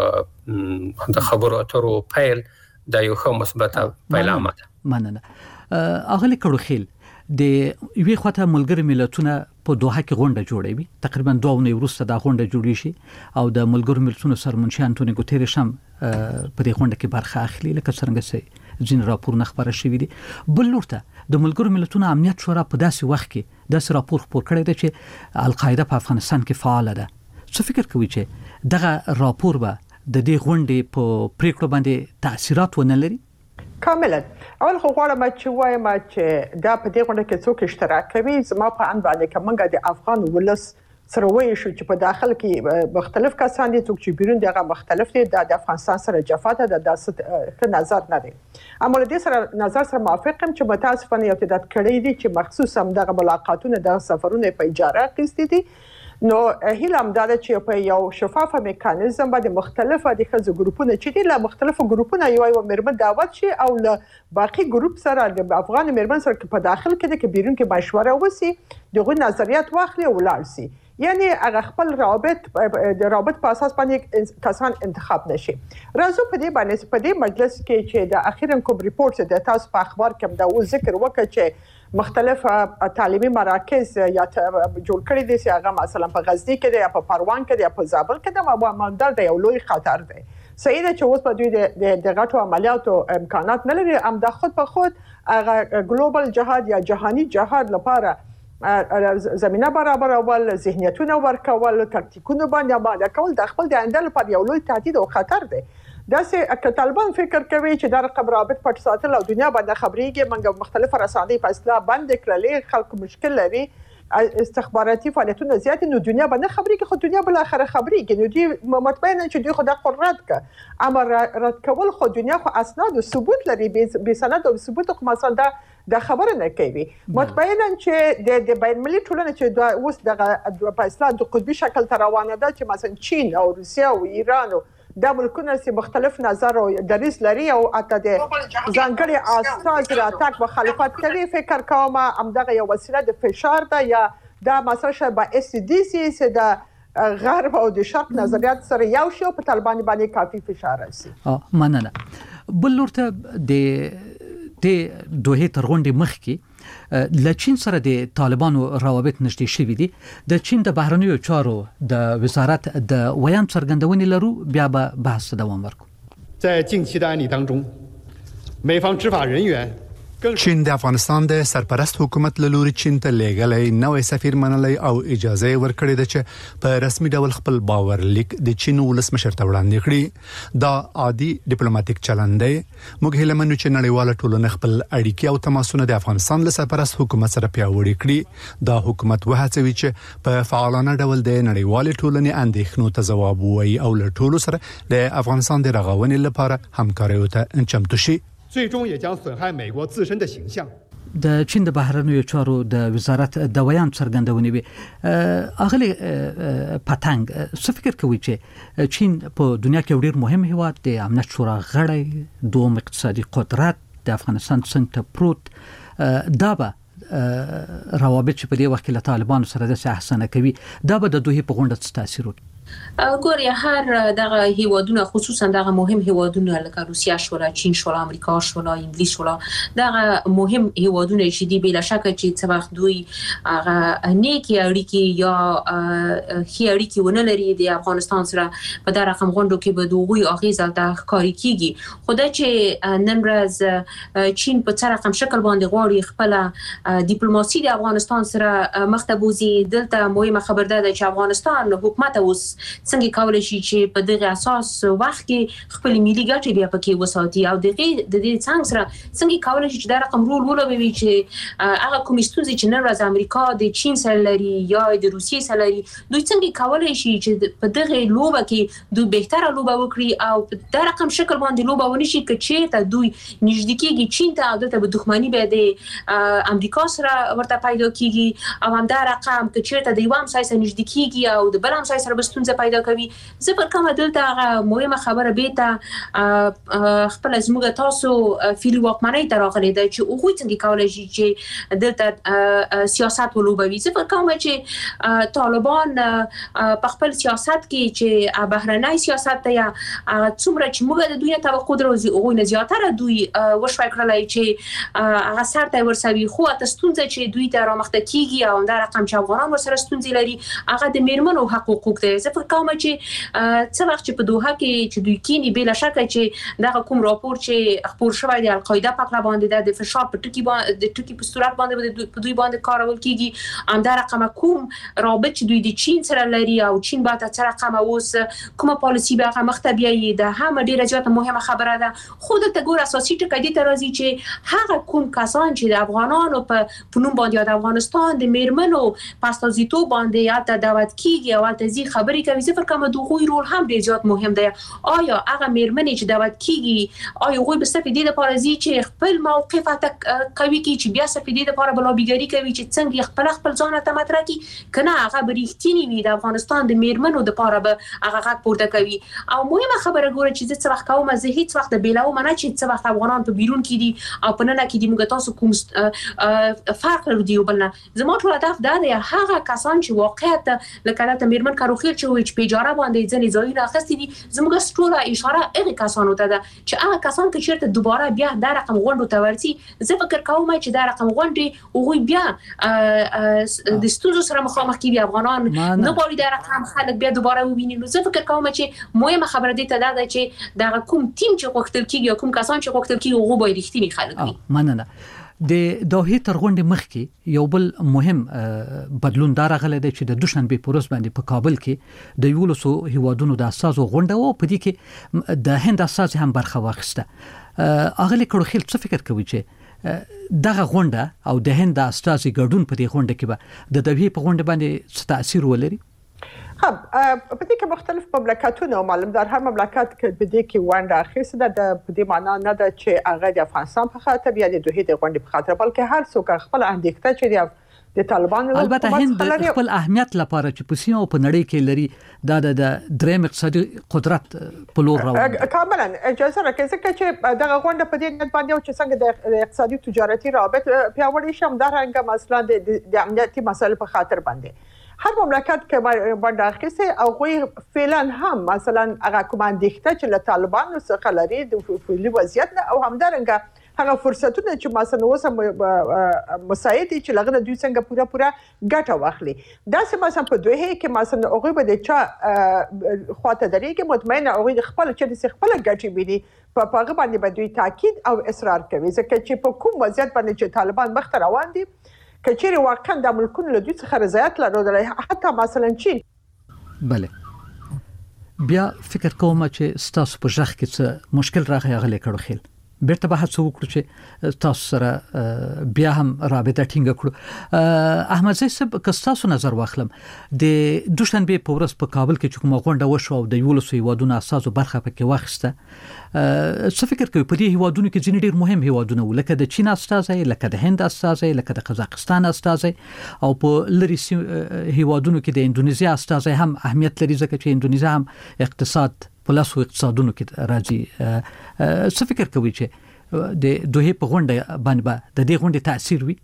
او د خبرو اترو پیل د یو ښه مثبت پیلامه ده. مننه. اغلی کړوخیل د یوې خواته ملګری ملتونه په دوحه کې غونډه جوړوي تقریبا 2 ونې وروسته دا غونډه جوړی شي او د ملګرو ملتونو سرمنشي انټونی ګوتيريش هم په دې غونډه کې برخه اخلي لکه څنګه چې ځین راپور خبره شوې دي. بل لورته د ملګرو ملتونو امنیت شورا په داسې وخت کې داسې راپور خپور کړی دی چې القاعده په افغانستان کې فعال ده. څه فکر کوي چې دغه راپور به د دې غونډې په پریکړه باندې تاثیرات ونه لري؟ کاملا. اول خو غواړم چې وایم چې دا په دې غونډه کې څوک اشتراک کوي زما په اند باندې کومه د افغان ولس سره وایي شو چې په داخل کې مختلف کسان دي څوک چې بیرون دغه مختلف دي د افغانستان سره جفاته د داسې نظر نه دي. اما له دې سره نظر سره موافقم چې متاسفانه یو تعداد کړي دي چې مخصوص هم دغه ملاقاتونه د سفرونه په اجاره اخیستي دي. نو هیله هم دا چې په یو شفافه میکانیزم باندې مختلفه د خزو ګروپونه چې دي له مختلفو ګروپونو یو میرمن دعوت شي او له باقي ګروپ سره د افغان میرمن سره په داخل کې د بیرون کې مشوره وسی دغه نظریات واخلي او لاړ شي یعنی هغه خپل رابط په اساس باندې کسان انتخاب نشي. راځو په دې باندې په دې مجلس کې چې د اخیرا کوم ریپورت د تاسو په اخبار کې دا ذکر وکړ چې مختلف تعلیمي مراکز یا جوړ کړي دي چې هغه مثلا په غزنی کې دی یا په پروان کې دی یا په زابل کې دی او مندل دی یو لوی خطر دی. صحیح ده چې اوس په دوی د غټو عملیاتو امکانات نه لري ام د خود په خود هغه ګلوبل جهاد یا جهانی جهاد لپاره زمينه برابرول ذهنیتونه ورکول تاکتیکونه باندې کول د خپل د اندل په یو لوی تهدید او خطر دی. داسې که طالبان فکر کوي چې دا رقم رابط پټ ساتل او دنیا باندې خبريږي منګه مختلف رسانې په اصلاح بند کړلې خلک مشکل لري استخباراتي فعالیتونه زیات نو دنیا باندې خبريږي خو دنیا بل اخر خبريږي نو دي مطمئنه چې دوی خو د قرات ک امر رد کول خو دنیا خو اسناد او ثبوت لري به سند او ثبوت خو مثلا دا خبره نه کوي مطمئنه چې د بین المللي ټولنه چې دا اوس د په اصلاح د قطبي شکل تر روانه ده چې مثلا چین او روسیا او ایران دا ملکونه چې مختلف نظر او دریس لري او اته د ځانګړي اساس راتګ مخالفت کوي فکر کوم همدغه یو وسیله د فشار ده یا دا مثلا شبه اس ډي سي چې د غرب او د شرق نظریات سره یو شی په طالبان باندې کافي فشار راسي. مننه. بل لورته د د دوه تر غونډې مخکې ل چین سره د طالبانو روابط نشته شوې دي. د چین د بهرنیو چارو د وزارت د ویان څرګندونې لرو بیا به بحث دوام ورکړو. 在近期的案例当中，美方执法人员 چین د افغانستان د سرپرست حکومت له لوري چین ته لېږلی نوې سفیر منلی او اجازه ورکړې ده چې په رسمي ډول خپل باور لیک د چین ولسمشر ته وړاندې کړي. دا عادي ډیپلوماټیک چلند دی. موږ هیله منو چې نړیواله ټولنه خپل اړیکې او تماسونه د افغانستان له سرپرست حکومت سره پیاوړي کړي. دا حکومت وهڅوي چې په فعالانه ډول د نړیوالې ټولنې اندېښنو ته ځواب ووایي او له ټولو سره د افغانستان د رغونې لپاره همکاریو ته چمتو شي. 最终也将损害美国自身的形象。 د چین د بهرنیو چارو د وزارت د ویان څرګندونې وي. اغلی پتنګ څه فکر کوي چې چین په دنیا کې ډیر مهم هیواد د امنیت شورا غړی، دوم اقتصادي قدرت د افغانستان څنګه ته پروت، دا به روابط چې په دې وخت کې له طالبانو سره د احسانه کوي، دا به د دوی په غونډه څه تاثیر وکړي؟ ګوري هر دغه هیوادونه خصوصا دغه مهم هیوادونه لکه روسیا شولا، چین شولا، امریکا شولا، انګلیس شولا، دغه مهم هیوادونه چې دی بلا شک چې څه وخت دوی هغه نیکی اړیکې یا هي اړیکې ونه لري د افغانستان سره په دا رقم غونډو کې به دوی اغیز الته ښکاری کیږي. خدای چې نن ورځ چین په څه رقم شکل باندې غواړي خپل ډیپلوماسي د افغانستان سره مخته بوزي، دلته مهمه خبر ده چې افغانستان حکومت اوس څنګه کولای شي چې په دغه اساس وخت کې خپل ملي ګټې بیا پکې وساتي او د دې څنګه سره څنګه کولای شي چې دا رقم رول ولوي چې هغه کوم ستونزې چې نن ورځ امریکا د چین سره لري یا د روسیې سره لري، دوی څنګه کولای شي چې په دغه لوبه کې دوی بهتره لوبه وکړي او دا رقم شکل باندې لوبه ونی شي چې ته دوی نږدې کېږي چین ته او دلته به دښمنی به د امریکا سره ورته پیدا کیږي او هم دا رقم چې ته د یو هم سایس نږدې کېږي او د بل هم سایس سره بستون پیدا کوي. زه پر کومه دلته هغه مهمه خبره به ته خپل زموږ تاسو فیل واکمنۍ ته راغلي ده چې هغوی څنګه کولای شي چې دلته سیاست ولوبوي. زه پر کومه چې طالبان په خپل سیاست کې چې بهرنۍ سیاست ته یا څومره چې موږ د دوی توقع درو هغوی نه زیاتره دوی وشوي کړلای چې هغه سر ته ورسوي، خو تاسو چې دوی ته رامخته کیږي او دا رقم چې افغانان ورسره ستونزې لري هغه د میرمنو حقوق دی. زه فکر کوم چې څه وخت چې په دوحه کې چې دوی کینی بلا شک چې دا کوم راپور چې خبر شوی دی القاعده په کلا باندې د فشار په ټکی باندې د ټکی په صورت باندې په دوی باندې کارول کیږي، ام دا رقم کوم رابط چې دوی د چین سره لري او چین به تر رقم اوس کومه پالیسی به هغه مختبیه ده هم ډیره زیاته مهمه خبره ده. خود ته ګور اساسي ټکی دي تر راځي چې هغه کوم کسان چې د افغانانو په فنون باندې د افغانستان د میرمنو پاستازیتو باندې یا د دعوت کیږي او د زی خبري کوي، زه فکر کوم دوی رول هم ډیر زیات مهم دی. آیا هغه میرمنې چې دعوت کیږي آیا غوی به سفیدې د پارازي چې خپل موقف ته کوي کی چې بیا سفیدې د پاره بلابیګری کوي چې څنګه خپل ځان ته مطرح کی کنه هغه بریښتینی وي د افغانستان د میرمنو د پاره به هغه غږ پورته کوي. او مهمه خبره ګوره چې څه وخت کومه زه هیڅ وخت بیلاو منه چې څه وخت افغانان په بیرون کې دي او په نن کې دي موږ تاسو کوم فرق لري دی وبلنه. زموږ ټول هدف دا دی هغه کسان چې واقعیت لکه د میرمن کاروخیل چې په اجاره باندې ځنې ځایونه اخستي دي، زموږ ټوله اشاره هغه کسانو ته ده چې هغه کسان چې چیرته دوباره بیا دا رقم غونډو ته ورسي، زه فکر کوم چې دا رقم غونډې هغوی بیا د ستونزو سره مخامخ کیږي، افغانان نه غواړي دا رقم خلک بیا دوباره وویني. نو زه فکر کوم چې مهمه خبره دې ته ده چې دا کوم ټیم چې غوښتل کیږي کوم کسان چې غوښتل کیږي هغه به رښتینی خلک وي. مننه. د دوحې تر غونډې مخکې یو بل مهم بدلون دا راغلی دی چې د دوشنبه په ورځ باندې په کابل کې د 11 هیوادونو د اساسو غونډه و، په دې کې د هند اساس هم برخه واخیسته. اغلی کړوخیل څه فکر کوي چې دغه غونډه او د هند اساسي ګډون په دې غونډه کې به د دوحې په غونډه باندې څه تاثیر ولري؟ خب په دې کې مختلف مملکتونه او معلومدار هر مملکت کې په دې کې ونډه اخیسته ده. په دې معنا نه ده چې هغه د افغانستان په خاطر یا د دوحې د غونډې په خاطر، بلکې هر څوک خپل اندېښنه چې د طالبانو البته هند خپل اهمیت لپاره چې په سیمه او په نړۍ کې لري د دریم اقتصادي قدرت په لور روان دي. کاملا اجازه راکړئ چې دغه غونډه په دې نیت باندې چې څنګه د اقتصادي تجارتي روابط پیاوړي شي، همدارنګه مثلا د امنیتي مسایلو په خاطر باندې هر مملکت کې باندې اخیسته او غوي فعلا هم مثلا هغه کوم اندېښنه چې له طالبانو څخه لري د فعلي وضعیت او همدارنګه هغه فرصتونه چې مثلا اوس مساعد چې لغنه دوی څنګه پورا ګټه واخلي دا سم مثلا په دوه کې مثلا هغه به د چا خواته درېږي مطمئنه هغه خپل چې خپل ګټي بيدي په هغه باندې به دوی تاکید او اصرار کوي ځکه چې په کوم وضعیت باندې چې طالبان مخ ته روان دي کچېره واقعا د ملکونو له دوی څخه رضایت لري حتی مثلا چین بله بیا فکر کوم چې ستاسو په ځخ کې څه مشکل راغی غلې کړو خیل بیرته به هڅه وکړو چې تاسو سره بیا هم رابطه ټینګه کړو احمد زی صاحب که تاسو نظر واخلم د دوشنبه په ورځ په کابل کې چې کومه غونډه وشو او د یولسو هیوادونو اساسو برخه پکې واخیسته څه فکر کوي په دې هیوادونو کې ځینې ډېر مهم هیوادونه لکه د چین استازي لکه د هند استازي لکه د قزاقستان استازي او په لری هیوادونو کې د اندونیزیا استازي هم اهمیت لري ځکه چې اندونیزیا هم اقتصاد پلاسو اقتصادونو کې راځي څه فکر کوي چې د دوه په غونډه باندې د دې غونډې تاثیر وي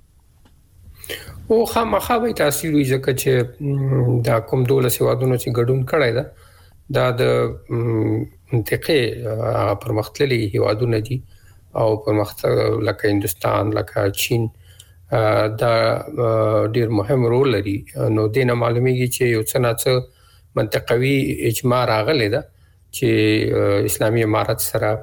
او خامخا به تاثیر وي ځکه چې دا کوم دولت هیوادونو چې ګډون کړی دا د منطقه پرمختللي هیوادونه دي او پرمختللي لکه هندستان لکه چین دا ډیر مهم رول لري نو دینه معلومیږي چې یو څه نه څه منطقوي اجماع راغلی ده چې اسلامي امارت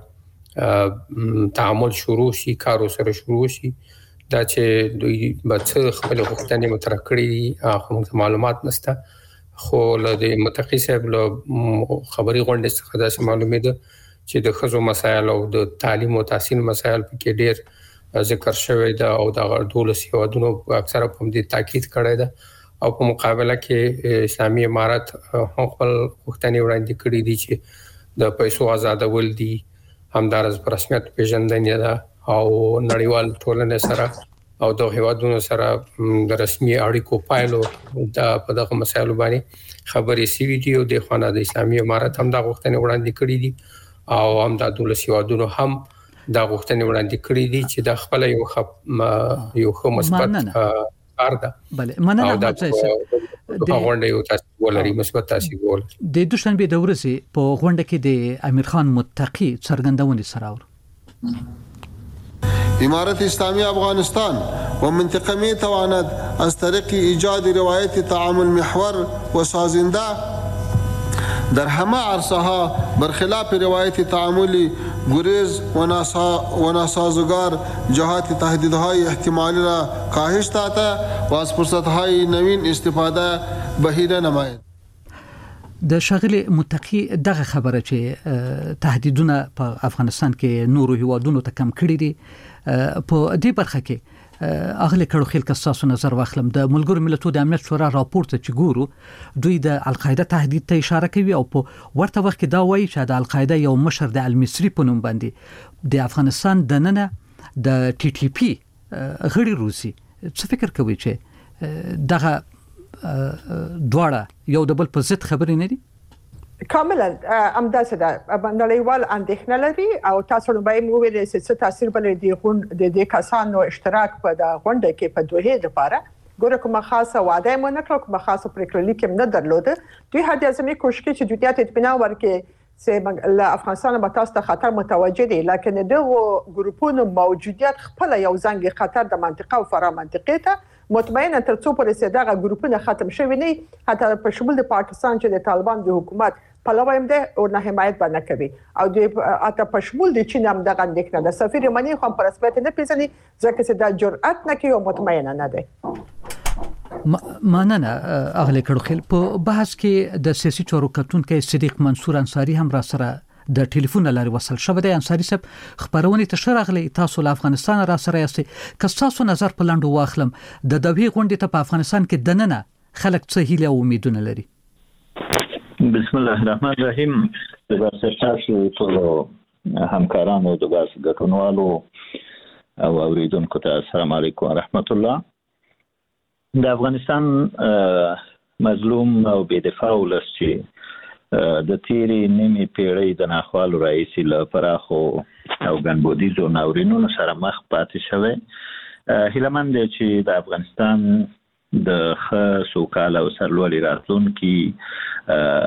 سره تعامل شروع شي کارو سره شروع شي دا چې دوی به خپل غوښتنې مطرح کړي خو موږ معلومات نشته خو له متقی صاحب له خبري غونډې څخه دا معلومه ده چې د خزو مسایل او د تعلیم او تحصیل مسایل په کې ډېر ذکر شوی ده او د دولت هیوادونو اکثره په دې تاکید کړی ده او په مقابله کې اسلامي امارت هم خپل غوښتنې وړاندې کړې دي چې د پیسو آزادول دي همدارس پر رسمیت پیژندنې ده او نړیوال ټولنې سره او د هیوادونو سره د رسمي اړیکو پایلو د په دغه مسایلو باندې خبرې سی وی ډي او د خانه د اسلامي امارت هم د غوښتنې وړاندې کړې دي او هم د دولت هیوادونو هم د غوښتنې وړاندې کړې دي چې د خپل یو مثبت ده بله مننه احمد زی صاحب د غونډې یو تاسو ولري مثبت تاثیر ولري د دوشنبه د ورځې په غونډه کې د امیر خان متقی څرګندونې سره إمارة إسلامية أفغانستان ومنطقة می تواند از طریق ایجاد روایت تعامل محور و سازنده در همه عرصه‌ها برخلاف روایت تعاملی گریز و ناسازگار جهات تهدیدهای احتمالی را کاهش داده و از فرصت‌های نوین استفاده بهیره نماید. د شاغلی متقی دغه خبره چې تهدیدونه په افغانستان کې نورو هیوادونو ته کم کړی دي په دې برخه کې اغلی کړو خیل کساسو نظر واخلم د ملګرو ملتونو د امنیت شورا راپورته چې ګورو دوی د القاعده تهدید ته اشاره کوي او په ورته وخت کې دا وایي چې د القاعده یو مشر د المصری په نوم باندې د افغانستان د ننه د ټي ټي پی غړي روسي څه فکر کوي چې دغه دواړه یو د بل په ضد خبرې نه دي کاملا امداسه ده نړیوال اندېښنه لري او تاسو نو به موږ ویل چې تاثیر بل دي د کسانو اشتراک په د غونډه کې په دوه لپاره ګوره کومه خاصه وعده مو نه کړو کومه خاصه پریکړه لیکم نه درلوده دوی هر ځمې کوشش کوي چې دوی ته اطمینان ورکړي چې افغانستان به تاسو ته خطر متوجه دي لکه دغه ګروپونو موجودیت خپل یو ځانګړي خطر د منطقه او فرا منطقه ته مطمئنه تر څو پرې دغه ګروپونه ختم شوي نه حتی په شمول د پاکستان چې د طالبان د حکومت په لویم ده او نه حمایت باندې کوي او د اته په شمول د چین هم دغه اندېښنه د سفیر یمنی خو په رسمیت نه پیژني ځکه چې دا جرأت نه کوي او مطمئنه نه ده مننه اغلی کړو خل په بحث کې د سیاسي چارو کتونکو صدیق منصور انصاری هم را سره د ټلیفون لاري وصل شوه د انصاری صاحب خبرونه تشرغلی تاسو له افغانستان را سره یاستئ که تاسو نظر په لاندو واخلم د دوی غونډې ته په افغانستان کې دننه خلک څه هیله او امیدونه لري بسم الله الرحمن الرحیم د تاسو ټول همکارانو د باس ګټونوالو او اوریدونکو ته السلام علیکم ورحمت الله د افغانستان مظلوم او بې دفاع ولس چې د تیری نیمه پیړۍ د ناخوالو رئیسي له پراخو او ګڼبودیزو ناورینونو سره مخ پاتې شوی هیلمن دی چې د افغانستان د سوکاله او سرلوړي راتلونکي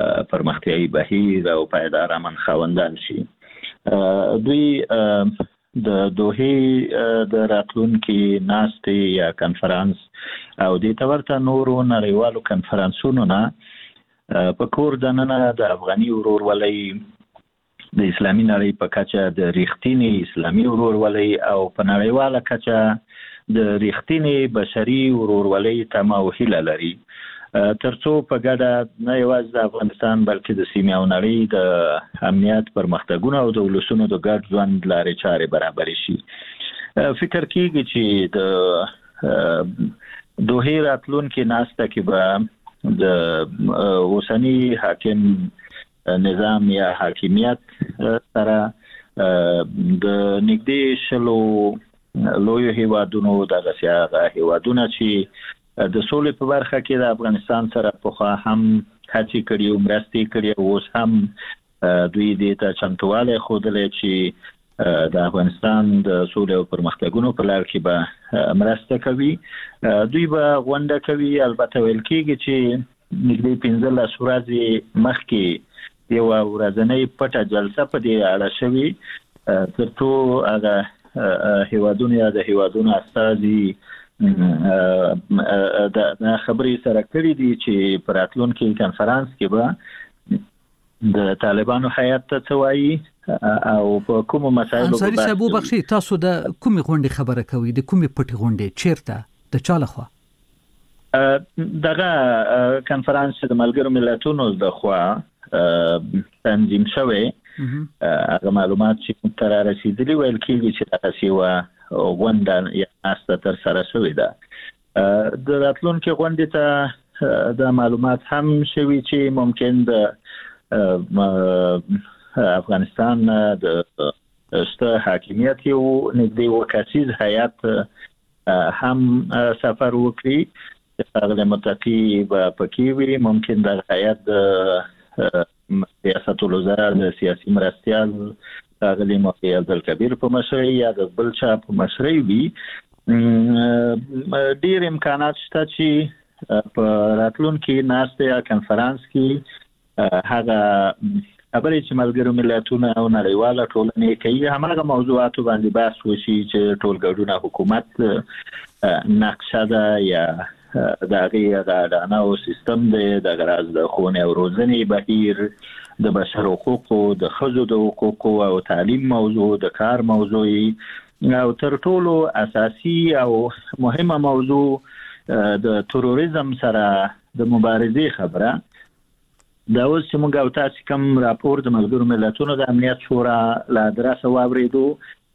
پرمختیایي بهیر او پایدار امن خاوندان شي دوی د دوحې د راتلونکي ناستې یا کنفرانس او د تورته نورو نړیوالو کنفرانسونو نه په کور دننه د افغاني ورورولۍ د اسلامي نړۍ په کچه د ریښتینی اسلامي ورورولۍ او په نړیواله کچه د ریښتینی بشري ورورولۍ تمه او هیله لري ترڅو په ګډه نه یوازې د افغانستان بلکې د سیمې او نړۍ د امنیت پرمختګونه او د ولسونو د ګډ ژوند لارې چارې برابرې شي فکر کیږي چې د دوحې راتلونکي ناسته کې به د اوسني حاکم نظام یا حاکمیت سره د نږدې شلو لویو هیوادونو دغه سیاغه هیوادونه چې د سولې په برخه کې د افغانستان سره په هم هڅې کړي او مرستې کړي او اوس هم دوی دې ته چمتوالی ښودلی چې د افغانستان د سولې او پرمختګونو په لار کې به مرسته کوي دوی به غونډه کوي البته ویل کېږي چې نږدې 15 ورځې مخکې یو ورځنۍ پټه جلسه په دې اړه شوې ترڅو هغه هیوادونه یا د هیوادونو استازي د خبرې سره کړی دي چې په راتلونکي کنفرانس کې به د طالبانو هیات ته څه وایي او په کومو مسایلو انصاري صاحب بخشي تاسو د کومې غونډې خبره کوي د کومې پټې غونډې چیرته د چا لخوا دغه کنفرانس د ملګرو ملتونو د خوا تنظیم شوی هغه معلومات چې تر رسیدلی ویل کېږي چې دغه سیوا غونډه یا ناسته تر سره شوې ده د راتلونکي غونډې ته د معلومات هم شوي چې ممکن د افغانستان د شته حاکمیت یو نږدې وکاسیز هیات هم سفر وکړي هغه متقی به پکې وي ممکن د هیات ریاست الوزرا د سیاسي مرستیال غلی موقع عبدالکبیر په مشرۍ یا د بل چا په مشرۍ وي ډیر امکانات شته چې په راتلونکي ناسته یا کنفرانس کې هغه خبرې چې ملګرو ملتونو او نړیواله ټولنې کوي هماغه موضوعاتو باندې بحث وشي چې ټولګډونه حکومت نقشه ده یا د هغې اډانه او سیستم دی د غراض د ښوونې او روزنې بهیر د بشر حقوقو د ښځو د حقوقو او تعلیم موضوع د کار موضوع او تر ټولو اساسي او مهمه موضوع د تروریزم سره د مبارزې خبره دا اوس چې موږ او تاسو کوم راپور د ملګرو ملتونو د امنیت شورا له ادرسه واوریدو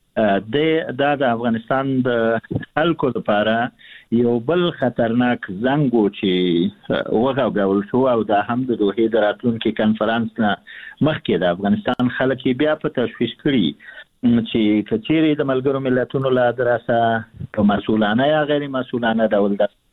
د افغانستان د خلکو لپاره یو بل خطرناک زنګ و چې وغوړول شو او دا هم د دوحې د راتلونکي کنفرانس نه مخکې د افغانستان خلک بیا په تشویش کړي چې کچېرې د ملګرو ملتونو له ادرسه په مسؤلانه یا غیر مسؤلانه ډول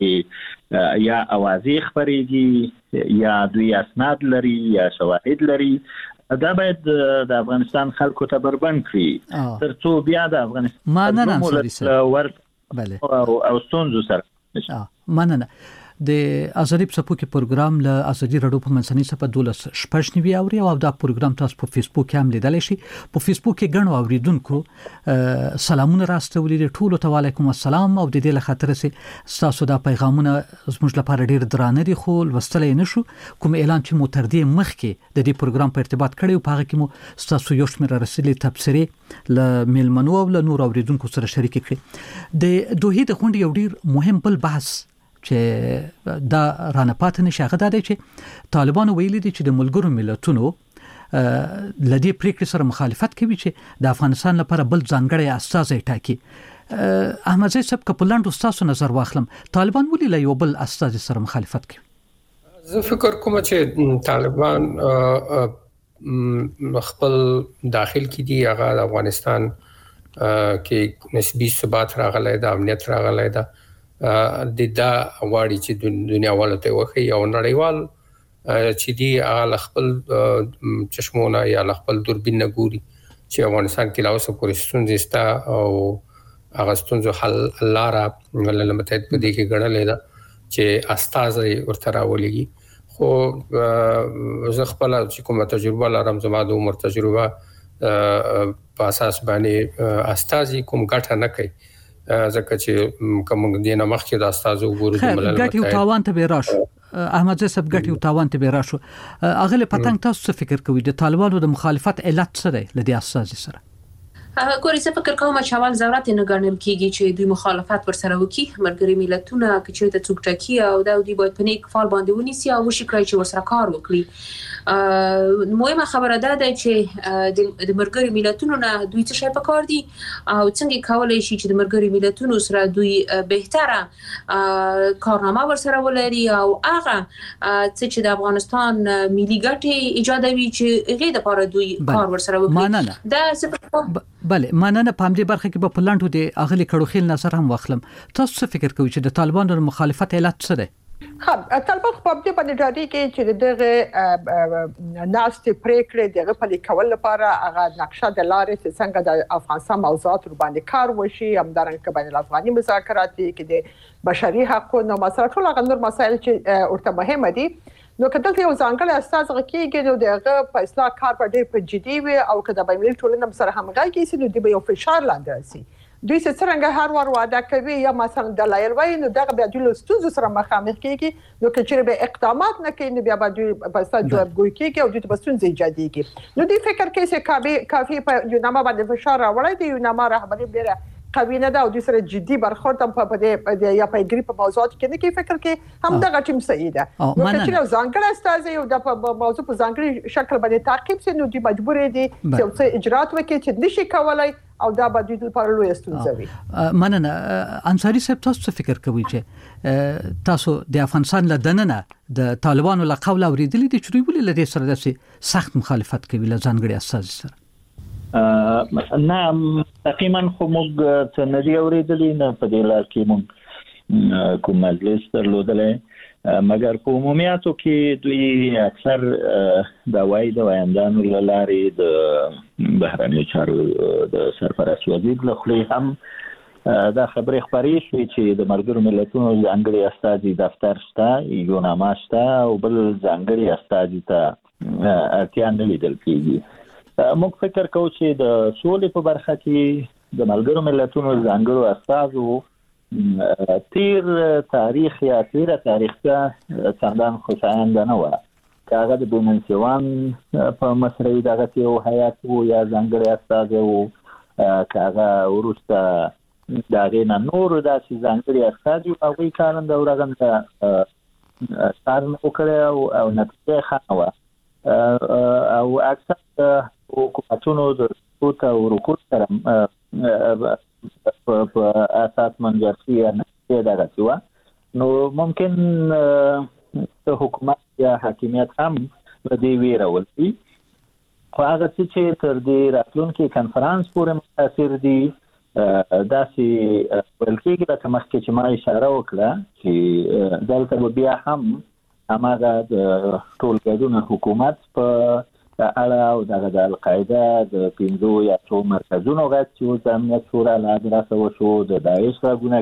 یا اوازې خبرېږي یا دوی اسناد لري یا شواهد لري دا باید د افغانستان خلکو ته بربند کړي ترڅو بیا د افغانستان بله او ستونزو سره مننه د ازادي پسپوکي پروګرام له ازادي رادیو په منځنۍ صفه 12 شپږ اوري او دا پروګرام تاسو په فیسبوک هم لیدلی شي په فیسبوک کې ګڼو اوریدونکو سلامونه راستولي دي ټولو ته وعلیکم السلام او د دې له خاطر سي تاسو دا پیغامونه زموږ لپاره ډیر درانه دي خو لوستلای نشو کوم اعلان چې مو تر دې مخکې د دې پروګرام په ارتباط کړی او په هغه کې مو تاسو یو شمېر رسلي تبصرې ل میلمنو او ل نور اوریدونکو سره شریک کړئ د دوحې د غونډې یو ډیر مهم بل بحث چې دا رانه پات نشي هغه دا دی چې طالبانو ویلي دي چې د ملګرو ملتونو لدی پریکړې سره مخالفت کوي چې د افغانستان لپاره بل ځانګړی استازی ټاکي احمد زید صاحب کپلند استاد نظر واخلم طالبان ولې له یو بل استازی سره مخالفت کوي زه فکر کوم چې طالبان خپل داخل کې دي هغه د افغانستان کې نسبی ثبات راغلی دا امنیت راغلی دا د دا واړي چې دنیا والته وخی او نړیوال چې دی هغه خپل چشمونه یا خپل دوربین نه ګوري چې افغانستان کې لاوسه پورې ستونزې ستا او هغه ستونزو حل لاره ملل متحد په دې کې ګڼلې ده چې استازي ورته راولېږي خو زه خپل چې کومه تجربه لرم زما د عمر تجربه په اساس باندې استازي کوم ګټه نه کوي ځکه چې کوم دینه مخکې د استازو ګورو د ملل ګټي او تاوان ته به راشو احمد زي سب ګټي او تاوان ته به راشو اغله پتنګ تاسو څه فکر کوئ د طالبانو د مخالفت علت څه دی لدی استازي سره ګوري څه فکر کوم چې اول ضرورت نه ګڼل کیږي چې دوی مخالفت ورسره وکړي ملګری ملتونه چې د څوک ټاکي او د دوی باید په نیک فال باندې ونیسي او وشي کوي چې ورسره کار وکړي مهمه خبره ده چې د ملګری ملتونو نه دوی څه شي پکار دي او څنګه کولای شي چې د ملګری ملتونو سره دوی بهتره کارنامه ورسره ولري او هغه چې د افغانستان ملي ګټې ایجادوي چې غي د لپاره دوی کار ورسره وکړي دا څه بله مننه په همدې برخه کې په پلانټو د اغلی کړوخیل نظر هم واخلم تاسو څه فکر کوئ چې د طالبانو مخالفت علت څه دی طالبان په دې باندې ډاډي کې چې دغه ناست پریکړې دغه په لیکول لپاره هغه نقشه د لارې چې څنګه د افغانستان موضوعات باندې کار وشي همدارنګه بین الافغاني مذاکرات کې د بشري حقوقو مسایل ټول هغه نور مسایل چې ورته مهمه دي نو کله یو ځانګړی استاد غکیږي نو دغه په اصلاح کار په ډېر په جدي وي او کله به ملي ټولنه سره همغږي شي نو د یو فشار لاندې راسي دوی څنګه هر وار وعده کوي یا مثلا دلایل وایي نو دغه بیا د ستونزو سره مخامخ کیږي نو چې به اقدامات نه کوي نو بیا به دوی په اساس جوابګوي کیږي او دوی په ستونزې ایجاديږي نو دوی فکر کوي چې کافي په یو نامه باندې فشار راوړي دی یو نامه رهبري ډیره قوي نه ده او د سره جدي برخورد هم په دې یا په ګری په موضوعات کې نه کې فکر کې هم دغه ټیم صحیح ده نو چې ځانګړی استاد یو د موضوع په ځانګړي شکل باندې تعقیب سي نو دوی مجبور دي چې څه اجرات وکړي چې نشي کولای او دا به د لپاره لوی ستونزه وي مننه انصاری صاحب تاسو څه فکر کوئ چې تاسو د افغانستان له دننه د طالبانو له قول اوریدلې دي چې دوی ولې له دې سره د سخت مخالفت کوي له ځانګړي استازي سره نه تقریبا خو موږ څه نه دی اوریدلې نه په دې لار کې موږ کوم مجلس درلودلې مګر په عمومیاتو کې دوی اکثر د وایي وایندانو لارې د بهرنیو چارو د سرپرست وزیر له خلې هم دا خبرې خبرې شوې چې د ملګرو ملتونو ځانګړي استازي دفتر شته یو نامه شته او بل ځانګړي استازي ته اړتیا نه لیدل کېږي موږ فکر کوو چې د سولې په برخه کې د ملګرو ملتونو ځانګړو استازو تیر تاریخ یا تیر تاریخ ته څندان خوشایند نه و کاغه د بومنسوان په مسرې دغه یو حیات وو یا ځانګړي استاد وو کاغه ورسته دغه نه نور داسې ځانګړي استاد او وی کارند اورغم ته کار وکړ او نتیجه خانه او اکثر حکومتونو د توت او رکود سره په اساس منځري نه دغه څه نو ممکن حکومت یا حاکمیت هم د دې ویره ولري خو هغه چې تر دې راتلونکي کانفرنس پورې متاثر دي داسې ولکې د مخکې چې ما اشاره وکړه چې دلته بیا هم هغه د ټولګړو حکومت په اړه او د القاعده د 15 یا 2 مرکزونو غږ چې د امنیت شورا له ادرسه وشو د داعش راغونه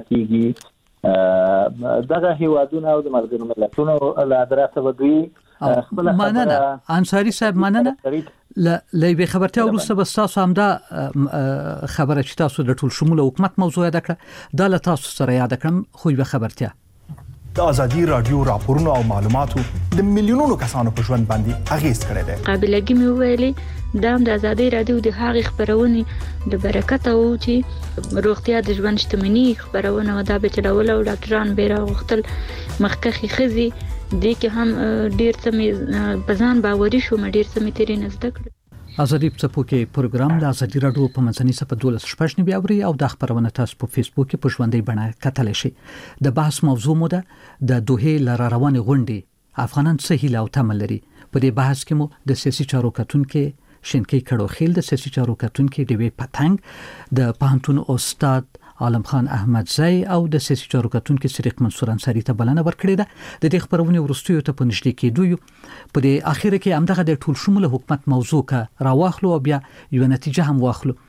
کیږي دغه هیوادونه او د ملګرو ملتونو له ادرسه ودوی مننه انصاری صاحب مننه لې به خبرته ورسته بس تاسو هم دا خبره چې تاسو د ټول شمول حکومت موضوع یاد کړه دا له تاسو سره یاد کړم خو به خبرته د ازادي رادیو راپورونو او معلوماتو د میلیونونو کسانو په ژوند باندې اغیز کړی دی قابلګي مې ویلي دا د ازادي رادیو د هغې خبرونه د برکت او چې روغتیا د ژوند شتمنۍ خبرونه ودا به چلول او ډاکټران به راغختل مخکخي خزي د کې هم ډیر څه بزان باوري شو ډیر څه مې تیرې نزد کړ ازادي په کې پروګرام د ازادي رادیو په منځنۍ صفحه 12 بیا اوري او د خبرونه تاسو په فیسبوک کې په ژوندۍ بڼه کتلی شئ د بحث موضوع مو ده د دوه لاره روان غونډې افغانان څه هیله او تمه لري په دې بحث کې مو د سیاسي چارو کتونکو شینکی کړوخیل د سیاسي چارو کتونکو ډیوی پتنګ د پوهنتون استاد عالم خان احمدزی او د سیاسي چارو کتونکو صدیق منصور انصاری ته بلنه ورکړې ده د دې خبرونه ورستیو ته په نشټي کېدو په دې اخر کې همدغه د ټول شموله حکومت موضوع کا راواخلو او بیا یو نتیجه هم واخلو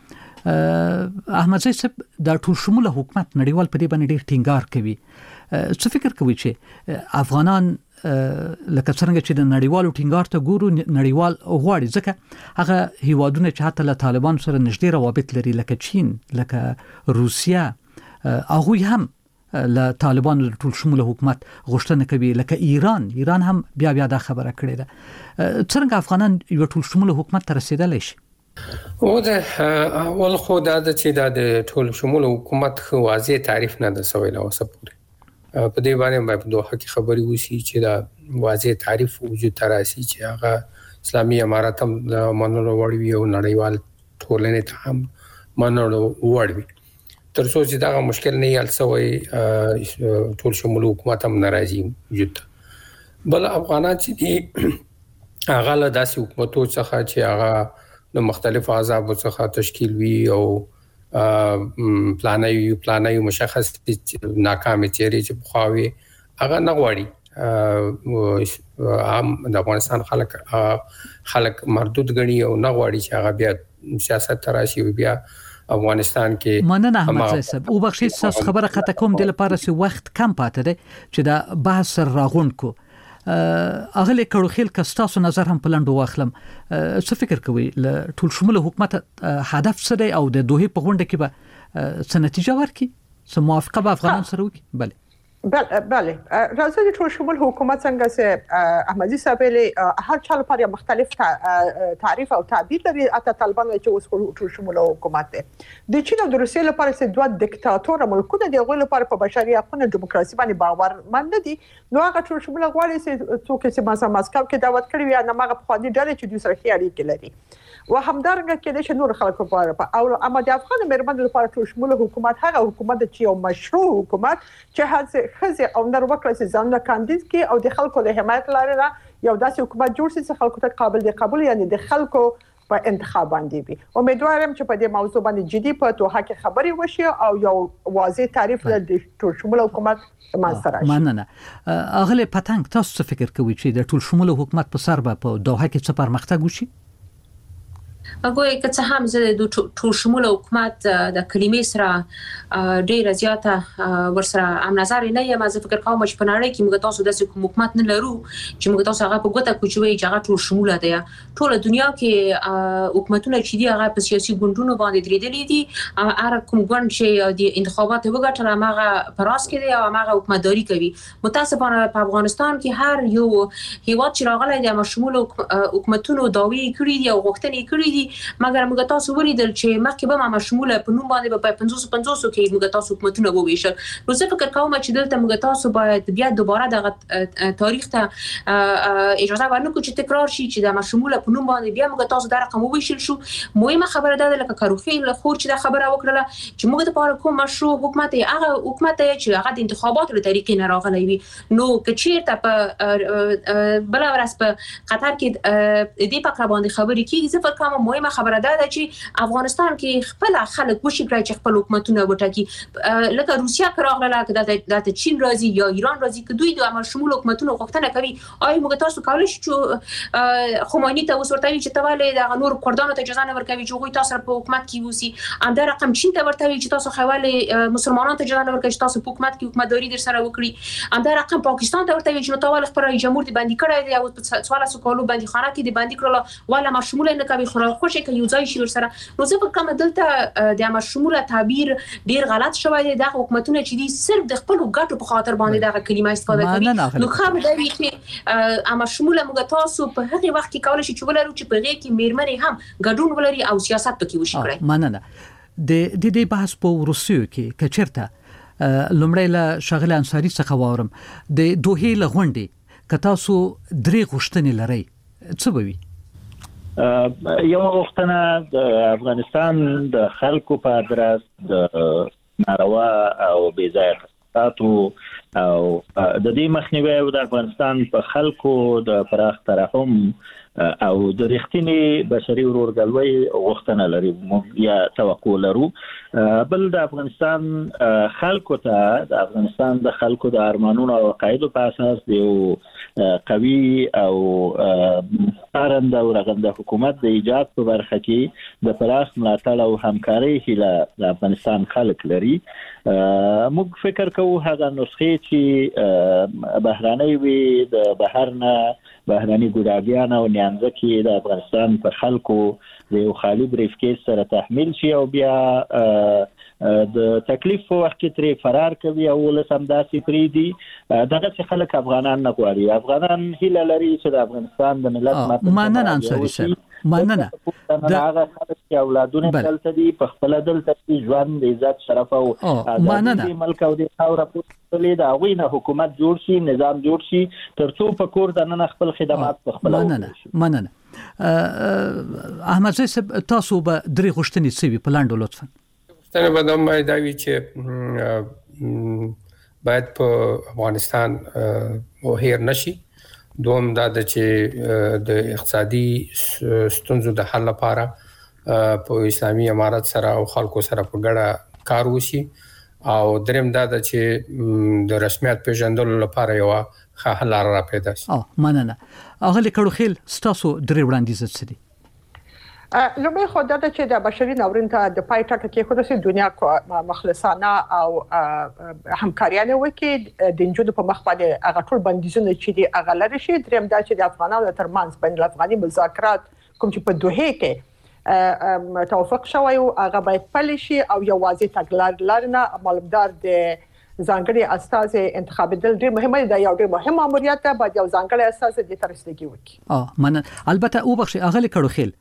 احمد زئی صاحب د ټول شموله حکومت نړیوال په دې باندې ډیر ټینګار کوي. څه فکر کوي چې افغانان لکه څنګه چې د نړیوالو ټینګار ته ګورو نړیوال غواړي ځکه هغه هیوادونه چې حتی له طالبان سره نږدې روابط لري لکه چین لکه روسیا هغه هم له طالبانو د ټول شموله حکومت غوښتنه کوي لکه ایران هم بیا دا خبره کړې ده. څنګه افغانان یو ټول شموله حکومت ته رسیدلی شي؟ او د اول خو دا چې د ټول شموله حکومت خو واضح تعریف نه ده سویل او سپوري په دې باندې په دوه کې خبري وسی چې دا واضح تعریف وجود تراسي چې هغه اسلامي امارات هم د منلو وړوي او نړیوال ټولنې ته هم منلو وړوي. تر څو چې دا مشکل نه حل شوی ټول شموله حکومت هم ناراضي وجود. بل افغانان چې دي هغه له داسې حکومتو څخه چې هغه د مختلفو احزابو څخه تشکیل وي او پلانای مشخص ناکامه چیرې چې بخاوي هغه نه غواړي. عام د افغانستان خلک مردود غني او نه غواړي چې هغه بیا سیاست تراشي بیا افغانستان کې. مننه احمد زئی صاحب. او بخښي تاسو خبره خطا کوم د لپاره چې وخت کم پاتې دی چې دا بحث راغون کو. اغلی کړوخیل کستاسو نظر هم پلان واخلم. څه فکر کوي ل ټول شموله حکومت هدف څه دی او د دوه په غونډه کې به څه نتیجه ورکړي؟ څه موافقه به افغانان سره وکړي؟ بله راځي د ټول شمول حکومت څنګه چې احمدي صاحب له هر چا لپاره مختلف تعریف او تعبیر لري. اته طالبان چې اوس ټول شمول حکومت دی د چین او د روسیې لپاره چې دوه دیکتاتور ملکونه دی غوښتل لپاره په بشري حقوقو دیموکراسي باندې باور مند دي. نو هغه ټول شمول غواړي چې څوک چې ماسکو کې دعوت کړی وي نه ماغه په خاطر ډېر چې دوی سره اړیکې لري و همدارنګه کې د نور خلکو لپاره او اما د افغان مرمن لپاره ټول شمول حکومت هغه حکومت چې یو مشروع حکومت چې هڅه خزه او نور وکړي چې ځان کاندید کې او د خلکو له حمایت لري یو داسې حکومت جوړ شي چې خلکو ته قابل دي قبول یعنی د خلکو په انتخاب باندې وي. امیدوارم چې په دې موضوع باندې جدي په توګه کې خبري وشي او یو واضح تعریف د ټول شمول حکومت ماسره شي. مننه. اغله پتنګ تاسو فکر کوئ چې د ټول شمول حکومت په سر به په دوحه کې څه پرمختګ وشي؟ هغه که څه هم زه د ټول شموله حکومت د کلمې سره ډیره زیاته ورسره هم نظر نه یم. زه فکر کوم چې په نړۍ کې موږ تاسو داسې حکومت نه لرو چې موږ تاسو هغه په ګوته کوچوي چې هغه ټول شموله دی. ټول دنیا کې حکومتونه چې دی هغه په سیاسي ګوندونو باندې درېدلې دي. هر کوم ګوند چې د انتخابات وګټل هغه پراس کې دی او هغه حکومتداري کوي. متاسفانه په افغانستان کې هر یو هیواد چې راغلی دی شموله حکومتونو داوی کړی دي او غوښتنې کړی دي مګر موږ تاسو ولیدل چې مخکې به مشموله په نوم باندې په 550 کې موږ تاسو حکومتونه وویشل. نو زه فکر کوم چې دلته موږ تاسو باید بیا دوباره د تاریخ ته اجازه ورنکړو چې تکرار شي چې د مشموله په نوم باندې بیا موږ تاسو دا رقم وویشل شو. مهمه خبره ده لکه کاروخي له خور چې دا خبره وکړه چې موږ د پاره کوم مشروع حکومت هغه حکومت چې هغه د انتخاباتو له طریقې نه راغلی وي. نو کچیرته په بل ورځ په قطر کې دې پکړه باندې خبرې کیږي. زه فکر کوم مهمه خبره ده چې افغانستان کې خپل خلک وشي کړی چې خپل حکومتونه وټاکي. لکه روسیا کراغله که د چین راځي یا ایران راځي که دوی د عمل شمول حکومتونو غوښتنه کوي آیا موږ تاسو کولای شو چې خمیني ته وسورتوي چې تواله د نور کردانو ته اجازه نه ورکوي چې غوي تاسو په حکومت کې وسی ام دا رقم چین ته ورتوي چې تاسو حواله مسلمانانو ته اجازه نه ورکوي چې تاسو په حکومت کې حکومتداري در سره وکړي. ام دا رقم پاکستان ته ورتوي چې تواله خبره جمهور دی باندې کړی دی او په سوال سوالو باندې خانه کې دی باندې کړل ولا مشمول نه کوي خو خوشي کوي یو ځای شي ورسره. نو زه فکر کوم دلته د مشموله تعبیر ډیر غلط شوی دی. د حکومتونه چې دي صرف د خپل ګټو په خاطر باندې دا کلمه استفاده کوي. نو خو دا وی چې مشموله موږ تاسو په هغه وخت کې کولای شو چې ولرو چې په غي کې میرمنې هم ګډون ولري او سیاست پکې وشي کړی. مننه. د دې بحث په روسیو کې کچرته لومړی له شغله انصاری څخه وورم د دوه له غونډې که تاسو درې غوښتنې لرئ څه به وي؟ یو غوښتنه د افغانستان د خلکو په ادرس د ناروا او بې ځایه خطاتو او د دې مخنیوي او د افغانستان په خلکو د پراخ ترحم او د رښتینی بشري ورورګلوي غوښتنه لري یا توقع لرو. بل د افغانستان خلکو ته د افغانستان د خلکو د ارمانونو او عقایدو په اساس د قوي او پرنده او رغنده حکومت د ایجاد په برخه کې د پراخ ملاتړ او همکارۍ هیله د افغانستان خلک لري. موږ فکر کوو هغه نسخې چې بهراني وي د بهرنه بهراني ګډاګیان او نیانځکي د افغانستان په خلکو د یو خالی بریفکیس سره تحمیل شي او بیا د تکلیف په وخت کې ترې فرار کوي او ولسم داسې پریدي. دغه څه خلک افغانان نه غواړي. افغانان هیله لري چې د افغانستان د ملت مننه انصاري صاحب مننه هغه خلک چې اولادونه دلته دي په خپل دلته ژوند د عزت شرف او آزادي ملک او د خاور په لید هغه نه حکومت جوړ شي نظام جوړ شي ترڅو په کور د نن خپل خدمات په خپل مننه احمد صاحب تاسو به درې غوښتنې سوي په لاندو لطفا ستنه بدم داوی چې باید په افغانستان وهیر نشي. دوم دا چې د اقتصادي ستونزو د حل لپاره په اسلامي امارت سره او خلکو سره په ګډه کار وشي. او دریم دا چې د رسمیت پیژندلو لپاره یو ښه حل را پیدا شي. مننه. اغلی کړوخیل ستاسو درې وړاندیز څه دي؟ لومړی خو دا چې د بشري ناورین ته د پای ټاکه کې خو د دنیا مخلصانه او همکاریانه وکړي د انجونو په مخ باندې هغه ټول بندیزونه چې دي هغه لري شي. دریم دا چې د افغانانو ترمنځ بین الافغاني مذاکرات کوم چې په دوحه کې توافق شوی او هغه باید پلي شي او یو واضح تګلارې نه مالدار د ځانګړي استاد انتخابیدل ډېر مهمه ده. یو ډېر مهم ماموریت ده باید یو ځانګړي استاد د ترستګي وکړي. مننه. البته او بخښي اغلی کړوخیل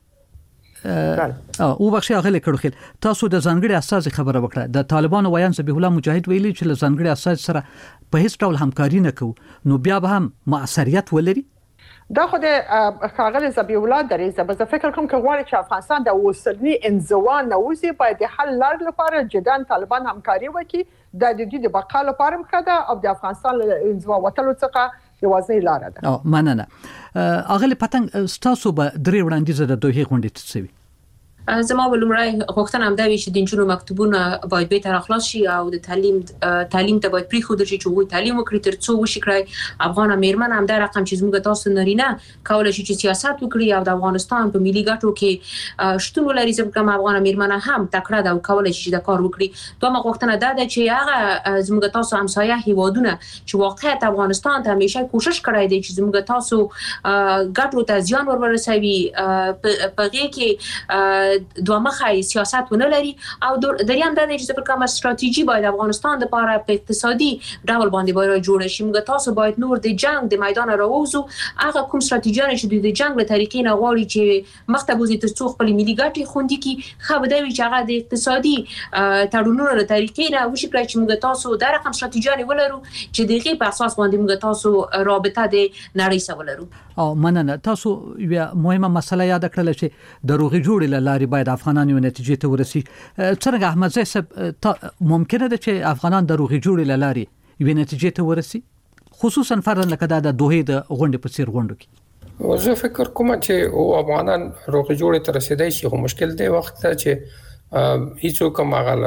او بخښي اغلی کړوخیل تاسو د ځانګړي اساس خبره وکړه. د طالبانو ویان ذبیح الله مجاهد ویلي چې له ځانګړي اساس سره په هیڅ ډول همکاري نه کوو نو بیا به هم موثریت ولري. دا خو د خاغلی ذبیح الله درې زبر فکر کوم چې غواړي چې افغانستان د وسلني انزوا نوځي باید د حل لار لپاره جدان طالبان همکاري وکړي. د دې د بقا لپاره مخده او د افغانستان له انزوا وټلو څخه یوازې لار ده. مننه. اغلی پتنګ ستاسو به درې وړاندیز د دوه غونډې تسوي. زما ولومړی غوښتنه هم دا وی چې د انجونو مکتوبونه باید به تر اخلاص شي او د تعلیم ته باید پریخود شي چې وګړي تعلیم وکړي ترڅو وشي کړی افغان میرمن هم دا رقم چې زموږ تاسو نارینه کولای شي چې سیاست وکړي او د افغانستان په ملي ګټو کې شتون ولري ځکه افغان میرمن هم تکړه ده او کولای شي د کار وکړي. دومره غوښتنه ده چې هغه زموږ تاسو همسایه هیوادونه چې واقعیت افغانستان ته همیشه کوشش کړی دی چې زموږ تاسو ګټو ته زیان ورسوي په غي کې دوه مخه سیاست ونه لري او دریم د دې چې کومه ستراتیژي باید افغانستان د لپاره په اقتصادي ډول باندې باید جوړ شي. موږ تاسو باید نور د جنگ د میدان راوځو هغه کوم ستراتیژي چې د جنگ له طریقې نه غواړي چې مخته بوزي ترڅو خپل ملي ګټې خوندي کی خو به دوی چې هغه د اقتصادي تړونونو له طریقې نه وشي کړی چې موږ تاسو د رقم ستراتیژي ولرو چې دغه په اساس باندې موږ تاسو رابطه د نړۍ سره ولرو. مننه. تاسو یو مهمه مسله یاد کړل چې د روغي جوړې لاري باید افغانان یو نتیجې ته ورسي. څنګه احمد صاحب ممکنه ده چې افغانان د روغي جوړې لاري یو نتیجې ته ورسي خصوصا فرض لکه د دوه د غونډې په څیر غونډو کې؟ زه فکر کوم چې او افغانان روغي جوړې ته رسیدای شي خو مشکل دی وخت چې هیڅوک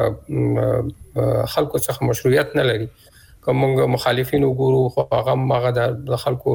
هغه خلکو څخه مشروعیت نه لري. کوم مخالفین وګورو خو هغه د خلکو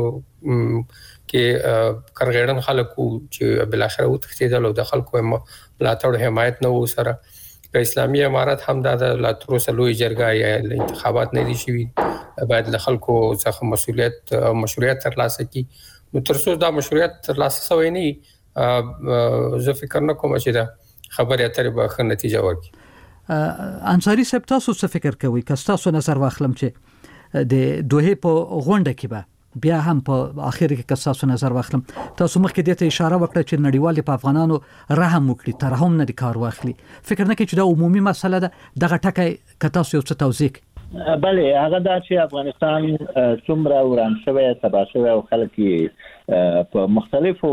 کې کرغېړن خلکو چې بل اخر وتښتیدل او د خلکو ملاتړ حمایت نه و سره په اسلامي امارت هم د لاترو سلوي جرګه یا انتخابات نه دي شوي باید د خلکو څخه مسؤلیت او مشروعیت ترلاسه کی. نو ترڅو دا مشروعیت ترلاسه شوی نه زه فکر نه کوم چې دا خبره اترې به ښه نتیجه ورکړي. انصاري صاحب تاسو څه فکر کوئ که تاسو نظر واخلم چې د دوه په غونډه کې به بیا هم په اخر کې که تاسو نظر واخلم تاسو مخکې د ته اشاره وکړه چې نړیوال په افغانانو رحم وکړي ترحم نه د کار واخلي. فکر نه کوي چې دا عمومي مسله ده دغه ټکی که تاسو یو څه توضیح؟ بله هغه دا چې افغانستان څومره وران شوی تباه شوی او خلک په مختلفو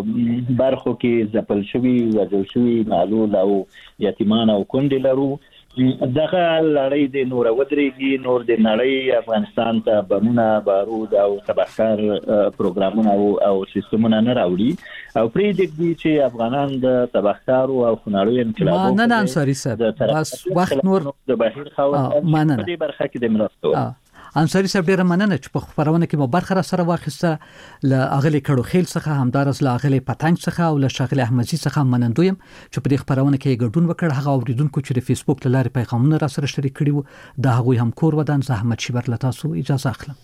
برخو کې ځپل شوي وژل شوي معلول او یتیمان او کونډې لرو دغه لړۍ د نور ودرېږي، نور د نړۍ افغانستان ته بمونه، بارود او تبهکار پروګرامونه او سیستمونه نه راوړي او پرېږدي چې افغانان د تبهکار او خناړو انقلابونو نه انصاری صاحب بس وخت نور د بهیر خاوند په دې برخه کې د مرستو انصاری صاحب ډیره مننه چې په خبرونه کې مو برخه را سره واخیسته ل اغلی کړو خیل څخه همدارس ل اغلی پتنګ څخه او ل شغله احمدزي څخه منندویم چې په دې خبرونه کې ګډون وکړ. هغه اوریدونکو چې د فیسبوک لارې پیغامونه را سره شریک کړي وو د هغوی هم کور ودان زحمت شي ورله تاسو اجازه اخلم.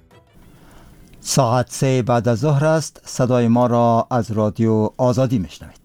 ساعت 3 بعد از ظهر است. صدای ما را از رادیو آزادی میشنوید.